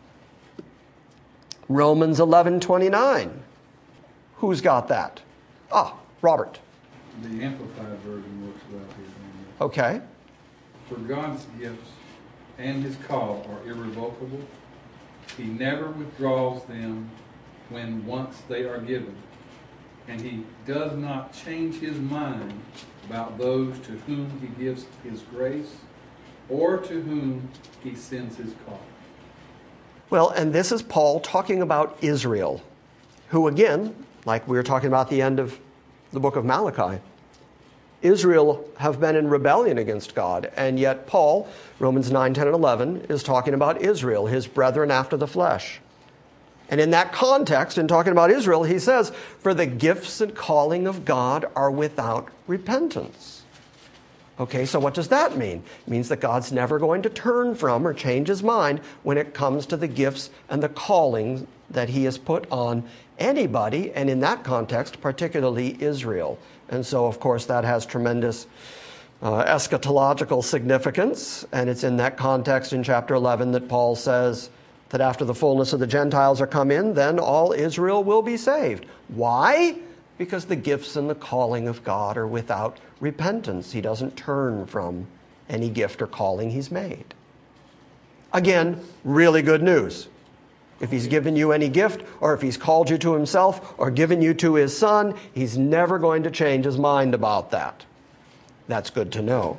Romans eleven twenty-nine. Who's got that? Ah, Robert. The Amplified Version works well here. Okay. For God's gifts and his call are irrevocable. He never withdraws them when once they are given. And he does not change his mind about those to whom he gives his grace or to whom he sends his call. Well, and this is Paul talking about Israel, who again, like we were talking about at the end of the book of Malachi, Israel have been in rebellion against God, and yet Paul, Romans nine, ten, and eleven, is talking about Israel, his brethren after the flesh. And in that context, in talking about Israel, he says, for the gifts and calling of God are without repentance. Okay, so what does that mean? It means that God's never going to turn from or change his mind when it comes to the gifts and the calling that he has put on anybody, and in that context, particularly Israel. And so, of course, that has tremendous uh, eschatological significance, and it's in that context in chapter eleven that Paul says that after the fullness of the Gentiles are come in, then all Israel will be saved. Why? Because the gifts and the calling of God are without repentance. He doesn't turn from any gift or calling he's made. Again, really good news. If he's given you any gift, or if he's called you to himself, or given you to his son, he's never going to change his mind about that. That's good to know.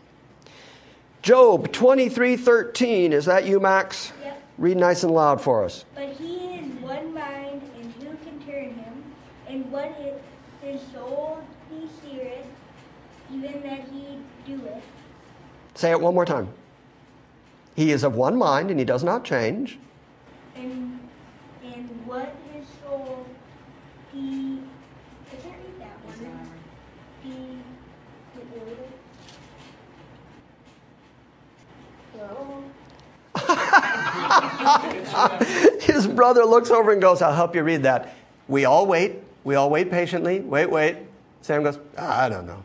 Job twenty-three thirteen, is that you, Max? Yep. Read nice and loud for us. But he is one mind, and who can turn him? And what his soul he seareth, even that he doeth. Say it one more time. He is of one mind, and he does not change. And and what his soul he I can't read that one. He wait, wait, wait. No. His brother looks over and goes, I'll help you read that. We all wait. We all wait patiently. Wait, wait. Sam goes, I don't know.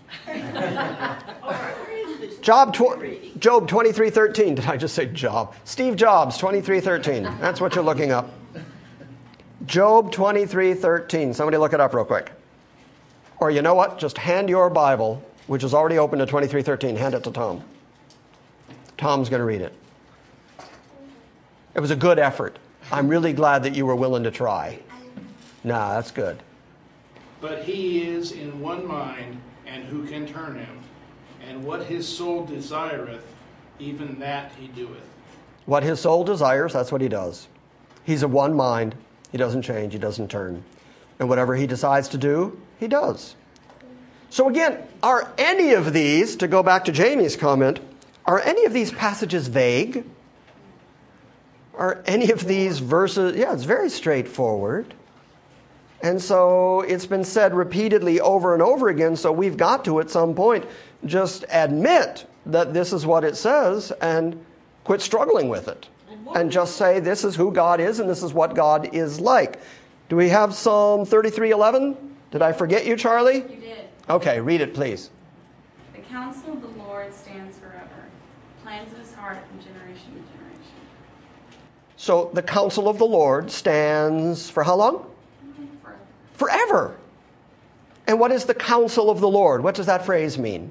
Job, tw- Job twenty-three thirteen. Did I just say Job? Steve Jobs, twenty-three thirteen. That's what you're looking up. Job twenty-three thirteen. Somebody look it up real quick. Or you know what? Just hand your Bible, which is already open to twenty-three thirteen. Hand it to Tom. Tom's going to read it. It was a good effort. I'm really glad that you were willing to try. Nah, that's good. But he is in one mind, and who can turn him? And what his soul desireth, even that he doeth. What his soul desires, that's what he does. He's of one mind. He doesn't change. He doesn't turn. And whatever he decides to do, he does. So again, are any of these, to go back to Jamie's comment, are any of these passages vague? Are any of these verses, yeah, it's very straightforward. And so it's been said repeatedly over and over again, so we've got to, at some point, just admit that this is what it says and quit struggling with it. And just say this is who God is and this is what God is like. Do we have Psalm thirty-three eleven? Did I forget you, Charlie? You did. Okay, read it, please. The counsel of the Lord stands forever, plans of his heart from generation to generation. So the counsel of the Lord stands for how long? Forever. Forever. And what is the counsel of the Lord? What does that phrase mean?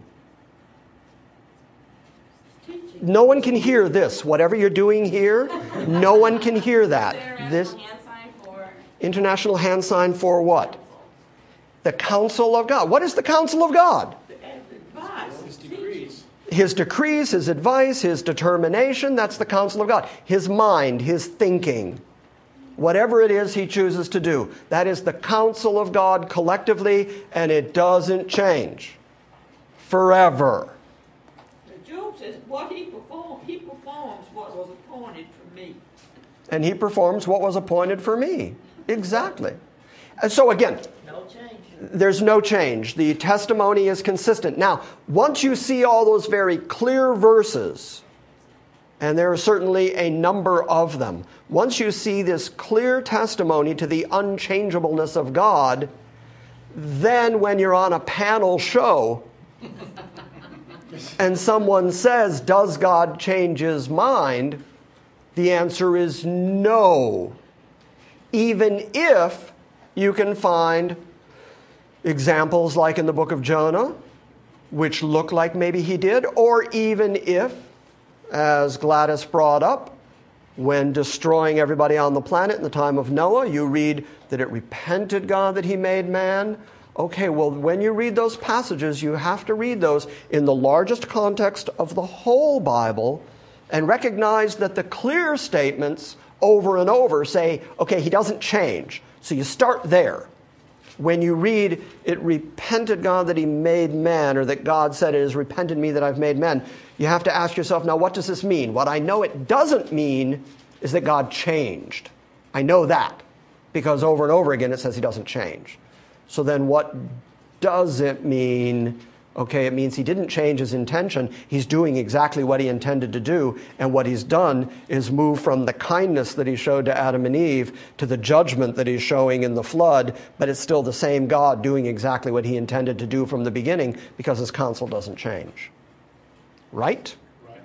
No one can hear this. Whatever you're doing here, no one can hear that. This Hand sign for international hand sign for what? The counsel of God. What is the counsel of God? His decrees. His decrees, his advice, his determination, that's the counsel of God. His mind, his thinking. Whatever it is he chooses to do. That is the counsel of God collectively, and it doesn't change. Forever. Job says, what he performs, he performs what was appointed for me. And he performs what was appointed for me. Exactly. And so again, No change. there's no change. The testimony is consistent. Now, once you see all those very clear verses, and there are certainly a number of them, once you see this clear testimony to the unchangeableness of God, then when you're on a panel show and someone says, does God change his mind? The answer is no. Even if you can find examples like in the book of Jonah, which look like maybe he did, or even if, as Gladys brought up, when destroying everybody on the planet in the time of Noah, you read that it repented God that he made man. Okay, well, when you read those passages, you have to read those in the largest context of the whole Bible and recognize that the clear statements over and over say, okay, he doesn't change. So you start there. When you read, it repented God that he made man, or that God said, it has repented me that I've made men, you have to ask yourself, now what does this mean? What I know it doesn't mean is that God changed. I know that, because over and over again it says he doesn't change. So then what does it mean Okay, it means he didn't change his intention. He's doing exactly what he intended to do, and what he's done is move from the kindness that he showed to Adam and Eve to the judgment that he's showing in the flood, but it's still the same God doing exactly what he intended to do from the beginning because his counsel doesn't change. Right? Right.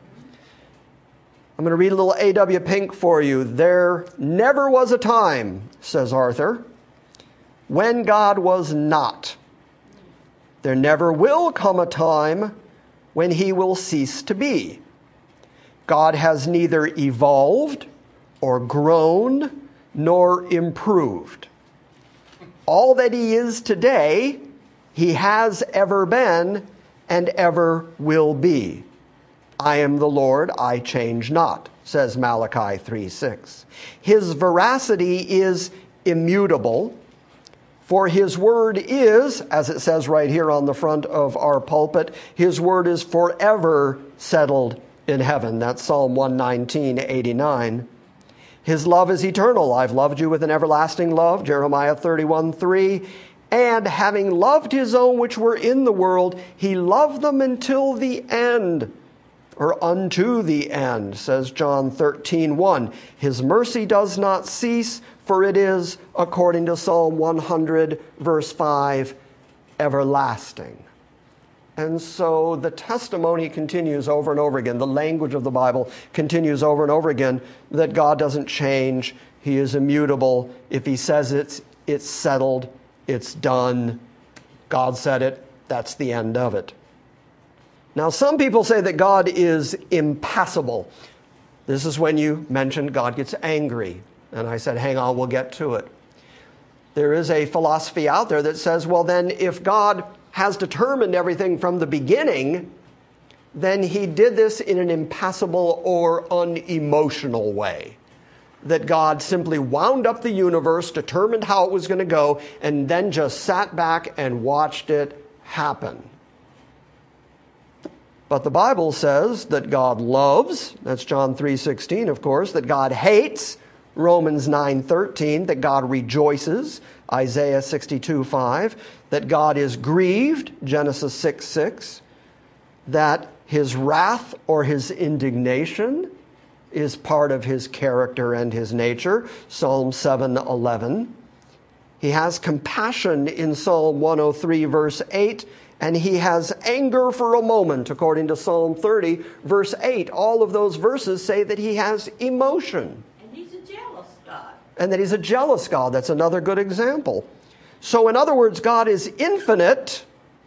I'm going to read a little A W Pink for you. There never was a time, says Arthur, when God was not. There never will come a time when he will cease to be. God has neither evolved or grown nor improved. All that he is today, he has ever been and ever will be. I am the Lord, I change not, says Malachi three six. His veracity is immutable. For his word is, as it says right here on the front of our pulpit, his word is forever settled in heaven. That's Psalm one nineteen, eighty-nine. His love is eternal. I've loved you with an everlasting love, Jeremiah thirty-one three. And having loved his own which were in the world, he loved them until the end, or unto the end, says John thirteen one. His mercy does not cease, for it is, according to Psalm one hundred, verse five, everlasting. And so the testimony continues over and over again. The language of the Bible continues over and over again that God doesn't change. He is immutable. If he says it's, it's settled, it's done. God said it. That's the end of it. Now, some people say that God is impassible. This is when you mentioned God gets angry. And I said, hang on, we'll get to it. There is a philosophy out there that says, well, then if God has determined everything from the beginning, then he did this in an impassible or unemotional way. That God simply wound up the universe, determined how it was going to go, and then just sat back and watched it happen. But the Bible says that God loves, that's John three sixteen, of course, that God hates, Romans nine thirteen, that God rejoices, Isaiah sixty-two five, that God is grieved, Genesis six six, that his wrath or his indignation is part of his character and his nature, Psalm seven eleven. He has compassion in Psalm one oh three, verse eight, and he has anger for a moment, according to Psalm thirty, verse eight. All of those verses say that he has emotion. And he's a jealous God. And that he's a jealous God. That's another good example. So in other words, God is infinite,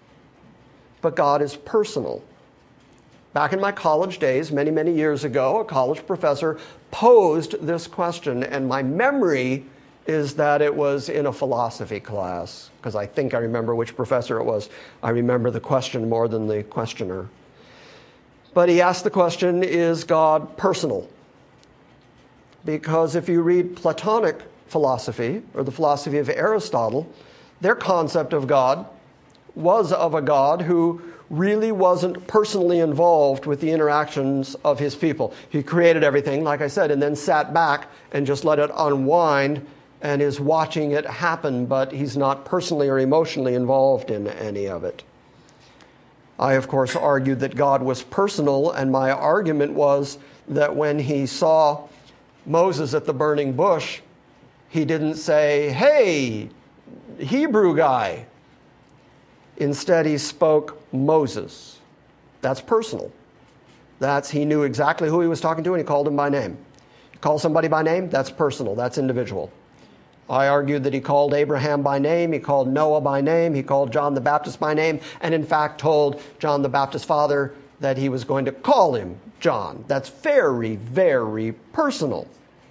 but God is personal. Back in my college days, many, many years ago, a college professor posed this question, and my memory is that it was in a philosophy class, because I think I remember which professor it was. I remember the question more than the questioner. But he asked the question, is God personal? Because if you read Platonic philosophy, or the philosophy of Aristotle, their concept of God was of a God who really wasn't personally involved with the interactions of his people. He created everything, like I said, and then sat back and just let it unwind and is watching it happen, but he's not personally or emotionally involved in any of it. I, of course, argued that God was personal, and my argument was that when he saw Moses at the burning bush, he didn't say, "Hey, Hebrew guy." Instead, he spoke Moses. That's personal. That's, he knew exactly who he was talking to, and he called him by name. You call somebody by name, that's personal, that's individual. I argued that he called Abraham by name, he called Noah by name, he called John the Baptist by name, and in fact told John the Baptist's father that he was going to call him John. That's very, very personal.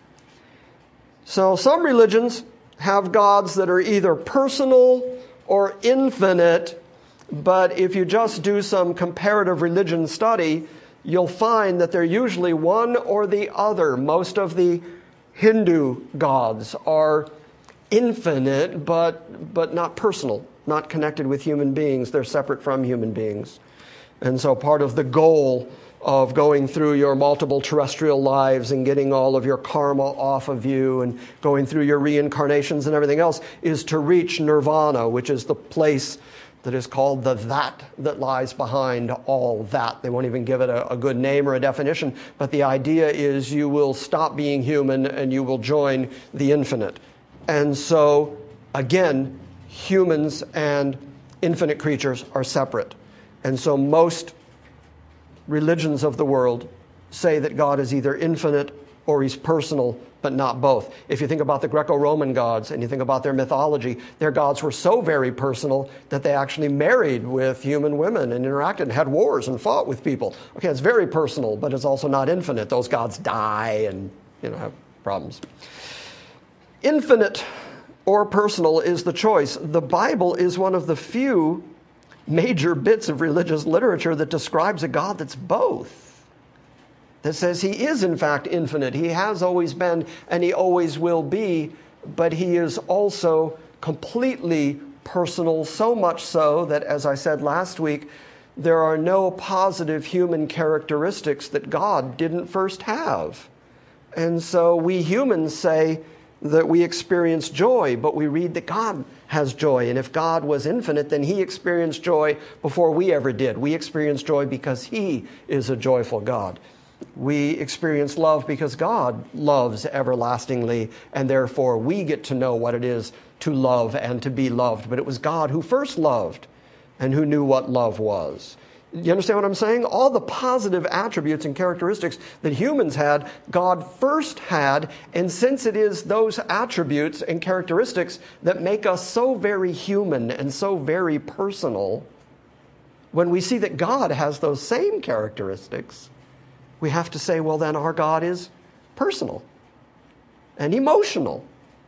So some religions have gods that are either personal or infinite, but if you just do some comparative religion study, you'll find that they're usually one or the other. Most of the Hindu gods are infinite, but but not personal, not connected with human beings. They're separate from human beings. And so part of the goal of going through your multiple terrestrial lives and getting all of your karma off of you and going through your reincarnations and everything else is to reach nirvana, which is the place that is called the that that lies behind all that. They won't even give it a, a good name or a definition, but the idea is you will stop being human and you will join the infinite. And so, again, humans and infinite creatures are separate. And so most religions of the world say that God is either infinite or he's personal, but not both. If you think about the Greco-Roman gods and you think about their mythology, their gods were so very personal that they actually married with human women and interacted and had wars and fought with people. Okay, it's very personal, but it's also not infinite. Those gods die and, you know, have problems. Infinite or personal is the choice. The Bible is one of the few major bits of religious literature that describes a God that's both. That says he is in fact infinite. He has always been and he always will be, but he is also completely personal, so much so that, as I said last week, there are no positive human characteristics that God didn't first have. And so we humans say that we experience joy, but we read that God has joy. And if God was infinite, then he experienced joy before we ever did. We experience joy because he is a joyful God. We experience love because God loves everlastingly, and therefore we get to know what it is to love and to be loved. But it was God who first loved and who knew what love was. You understand what I'm saying? All the positive attributes and characteristics that humans had, God first had, and since it is those attributes and characteristics that make us so very human and so very personal, when we see that God has those same characteristics, we have to say, well, then our God is personal and emotional.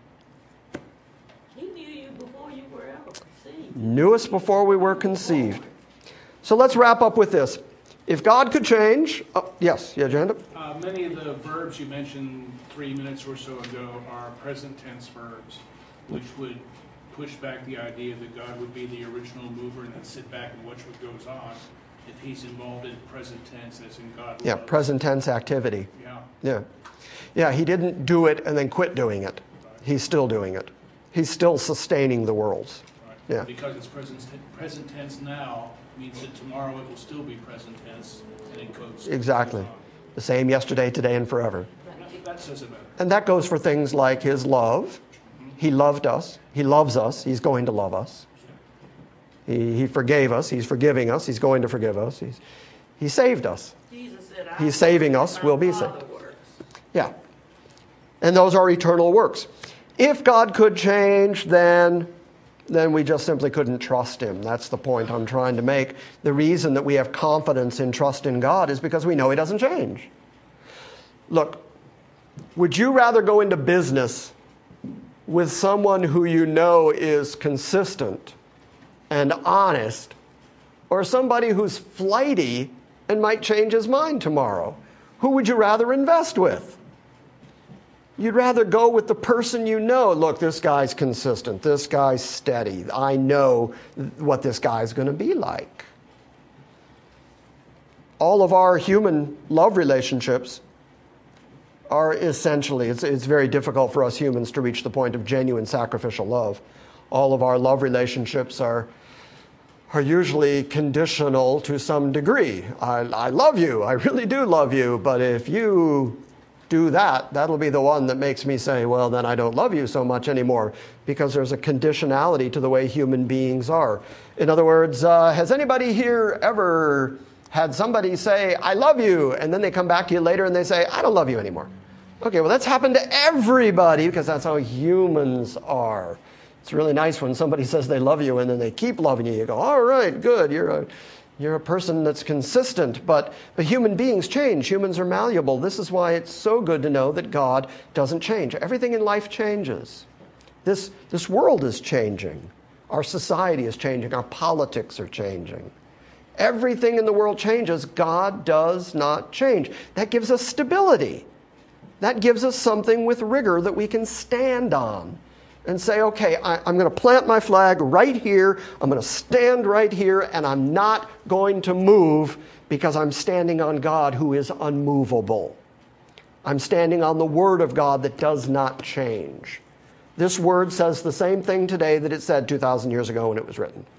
He knew you before you were ever conceived. Knew us before we were conceived. So let's wrap up with this. If God could change, oh, yes, yeah, Janda? Uh, many of the verbs you mentioned three minutes or so ago are present tense verbs, which would push back the idea that God would be the original mover and then sit back and watch what goes on. If he's involved in present tense, as in God Yeah, was. present tense activity. Yeah. Yeah. Yeah, he didn't do it and then quit doing it. He's still doing it. He's still sustaining the worlds. Right. Yeah. Because it's present, present tense now means that tomorrow it will still be present tense and it goes. Exactly. The same yesterday, today, and forever. That, that says it better. And that goes for things like his love. He loved us. He loves us. He's going to love us. He, he forgave us. He's forgiving us. He's going to forgive us. He's, he saved us. Jesus said, I He's saving us. We'll be saved. Yeah. And those are eternal works. If God could change, then, then we just simply couldn't trust him. That's the point I'm trying to make. The reason that we have confidence in trust in God is because we know he doesn't change. Look, would you rather go into business with someone who you know is consistent and honest, or somebody who's flighty and might change his mind tomorrow? Who would you rather invest with? You'd rather go with the person you know. Look, this guy's consistent. This guy's steady. I know what this guy's going to be like. All of our human love relationships are essentially, it's, it's very difficult for us humans to reach the point of genuine sacrificial love. All of our love relationships are, are usually conditional to some degree. I, I love you, I really do love you, but if you do that, that'll be the one that makes me say, well, then I don't love you so much anymore, because there's a conditionality to the way human beings are. In other words, uh, has anybody here ever had somebody say, I love you, and then they come back to you later and they say, I don't love you anymore? Okay, well, that's happened to everybody, because that's how humans are. It's really nice when somebody says they love you and then they keep loving you. You go, all right, good, you're a, you're a person that's consistent. But, but human beings change. Humans are malleable. This is why it's so good to know that God doesn't change. Everything in life changes. This, this world is changing. Our society is changing. Our politics are changing. Everything in the world changes. God does not change. That gives us stability. That gives us something with rigor that we can stand on and say, okay, I, I'm going to plant my flag right here. I'm going to stand right here, and I'm not going to move because I'm standing on God who is unmovable. I'm standing on the Word of God that does not change. This Word says the same thing today that it said two thousand years ago when it was written.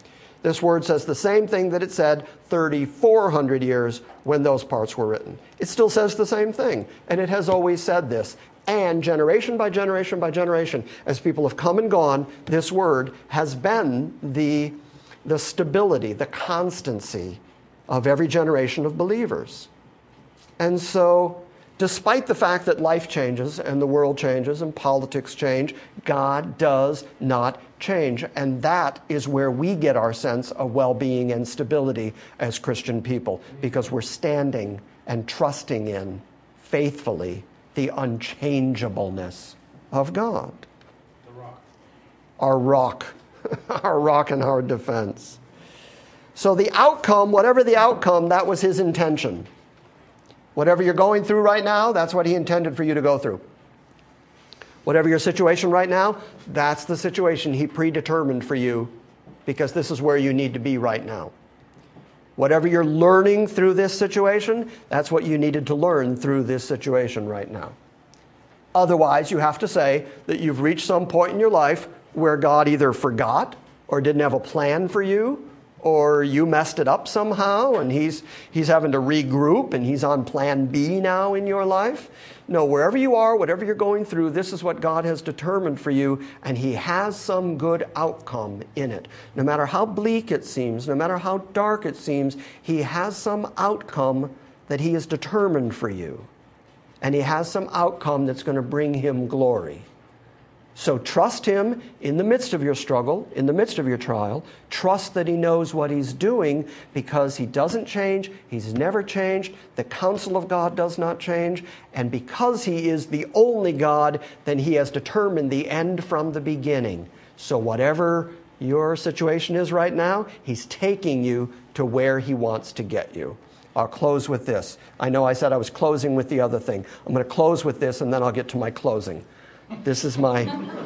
This word says the same thing that it said thirty-four hundred years when those parts were written. It still says the same thing, and it has always said this. And generation by generation by generation, as people have come and gone, this word has been the, the stability, the constancy of every generation of believers. And so, despite the fact that life changes and the world changes and politics change, God does not change. And that is where we get our sense of well-being and stability as Christian people, because we're standing and trusting in, faithfully, the unchangeableness of God. The rock. Our rock. Our rock and our defense. So the outcome, whatever the outcome, that was his intention. Whatever you're going through right now, that's what he intended for you to go through. Whatever your situation right now, that's the situation he predetermined for you, because this is where you need to be right now. Whatever you're learning through this situation, that's what you needed to learn through this situation right now. Otherwise, you have to say that you've reached some point in your life where God either forgot or didn't have a plan for you, or you messed it up somehow and he's, he's having to regroup and he's on plan B now in your life. No, wherever you are, whatever you're going through, this is what God has determined for you, and he has some good outcome in it. No matter how bleak it seems, no matter how dark it seems, he has some outcome that he has determined for you. And he has some outcome that's going to bring him glory. So trust him in the midst of your struggle, in the midst of your trial. Trust that he knows what he's doing, because he doesn't change. He's never changed. The counsel of God does not change. And because he is the only God, then he has determined the end from the beginning. So whatever your situation is right now, he's taking you to where he wants to get you. I'll close with this. I know I said I was closing with the other thing. I'm going to close with this, and then I'll get to my closing. This is my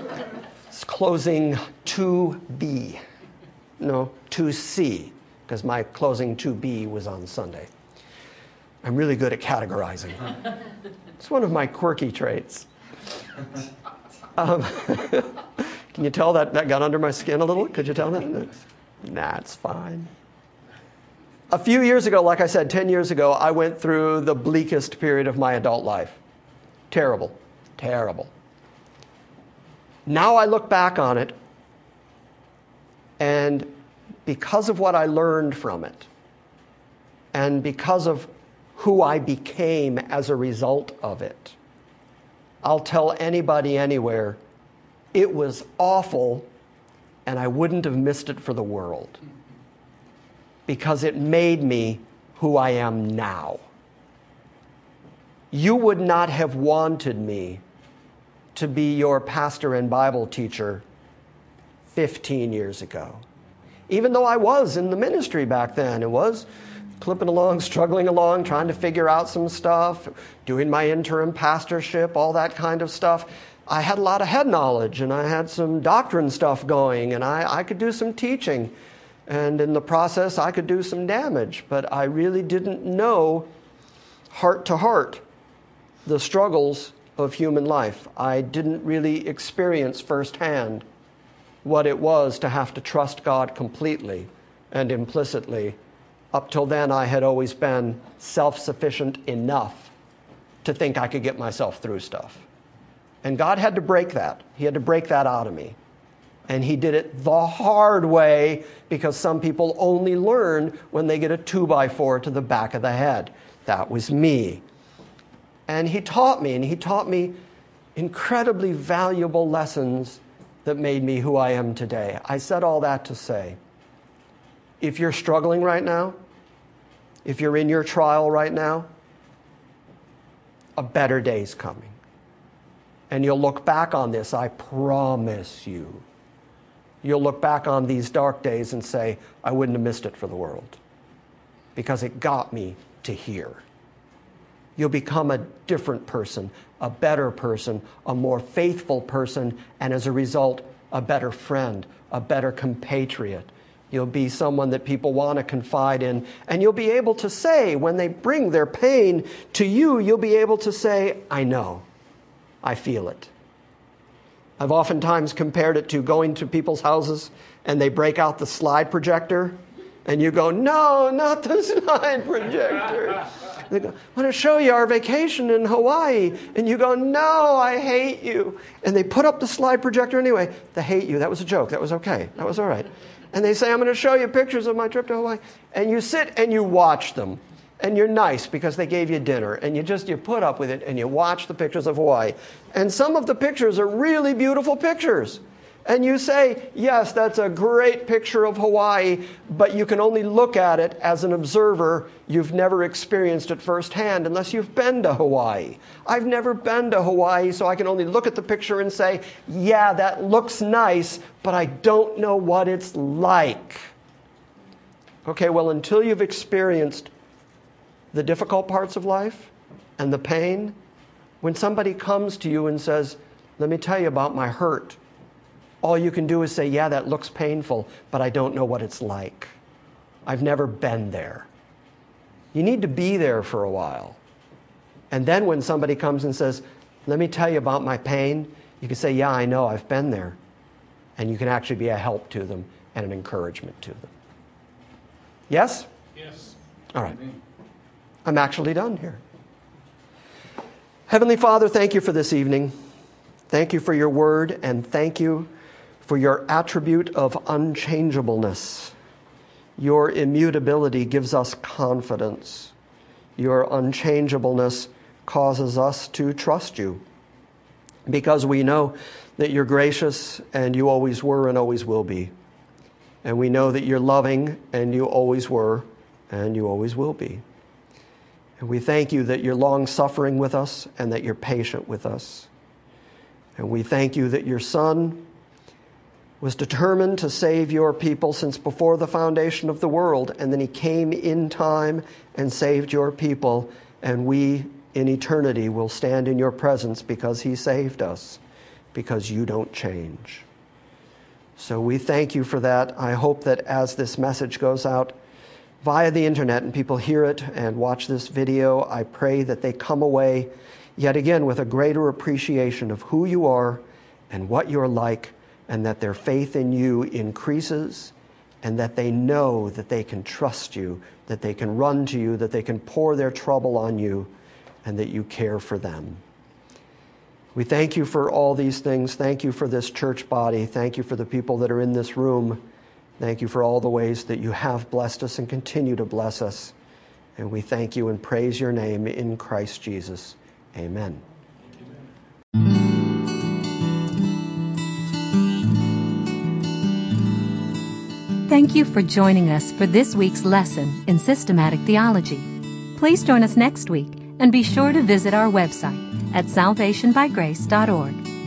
closing two B. No, two C, because my closing two B was on Sunday. I'm really good at categorizing. It's one of my quirky traits. Um, can you tell that that got under my skin a little? Could you tell that? Nah, it's fine. A few years ago, like I said, ten years ago, I went through the bleakest period of my adult life. Terrible, terrible. Now I look back on it, and because of what I learned from it, and because of who I became as a result of it, I'll tell anybody anywhere, it was awful, and I wouldn't have missed it for the world, because it made me who I am now. You would not have wanted me to be your pastor and Bible teacher fifteen years ago. Even though I was in the ministry back then, it was clipping along, struggling along, trying to figure out some stuff, doing my interim pastorship, all that kind of stuff. I had a lot of head knowledge, and I had some doctrine stuff going, and I, I could do some teaching. And in the process, I could do some damage. But I really didn't know heart to heart the struggles of human life. I didn't really experience firsthand what it was to have to trust God completely and implicitly. Up till then, I had always been self-sufficient enough to think I could get myself through stuff. And God had to break that. He had to break that out of me. And he did it the hard way, because some people only learn when they get a two by four to the back of the head. That was me. And he taught me, and he taught me incredibly valuable lessons that made me who I am today. I said all that to say, if you're struggling right now, if you're in your trial right now, a better day's coming. And you'll look back on this, I promise you. You'll look back on these dark days and say, I wouldn't have missed it for the world, because it got me to here. You'll become a different person, a better person, a more faithful person, and as a result, a better friend, a better compatriot. You'll be someone that people want to confide in, and you'll be able to say, when they bring their pain to you, you'll be able to say, I know, I feel it. I've oftentimes compared it to going to people's houses and they break out the slide projector and you go, no, not the slide projector. They go, I want to show you our vacation in Hawaii. And you go, no, I hate you. And they put up the slide projector anyway. They hate you. That was a joke. That was okay. That was all right. And they say, I'm going to show you pictures of my trip to Hawaii. And you sit and you watch them. And you're nice because they gave you dinner. And you just, you put up with it and you watch the pictures of Hawaii. And some of the pictures are really beautiful pictures. And you say, yes, that's a great picture of Hawaii, but you can only look at it as an observer. You've never experienced it firsthand unless you've been to Hawaii. I've never been to Hawaii, so I can only look at the picture and say, yeah, that looks nice, but I don't know what it's like. Okay, well, until you've experienced the difficult parts of life and the pain, when somebody comes to you and says, let me tell you about my hurt, all you can do is say, yeah, that looks painful, but I don't know what it's like. I've never been there. You need to be there for a while. And then when somebody comes and says, let me tell you about my pain, you can say, yeah, I know, I've been there. And you can actually be a help to them and an encouragement to them. Yes? Yes. All right. I'm actually done here. Heavenly Father, thank you for this evening. Thank you for your word, and thank you for your attribute of unchangeableness. Your immutability gives us confidence. Your unchangeableness causes us to trust you because we know that you're gracious and you always were and always will be. And we know that you're loving and you always were and you always will be. And we thank you that you're long-suffering with us and that you're patient with us. And we thank you that your Son was determined to save your people since before the foundation of the world, and then he came in time and saved your people, and we in eternity will stand in your presence because he saved us, because you don't change. So we thank you for that. I hope that as this message goes out via the internet and people hear it and watch this video, I pray that they come away yet again with a greater appreciation of who you are and what you're like, and that their faith in you increases, and that they know that they can trust you, that they can run to you, that they can pour their trouble on you, and that you care for them. We thank you for all these things. Thank you for this church body. Thank you for the people that are in this room. Thank you for all the ways that you have blessed us and continue to bless us. And we thank you and praise your name in Christ Jesus. Amen. Thank you for joining us for this week's lesson in Systematic Theology. Please join us next week and be sure to visit our website at salvation by grace dot org.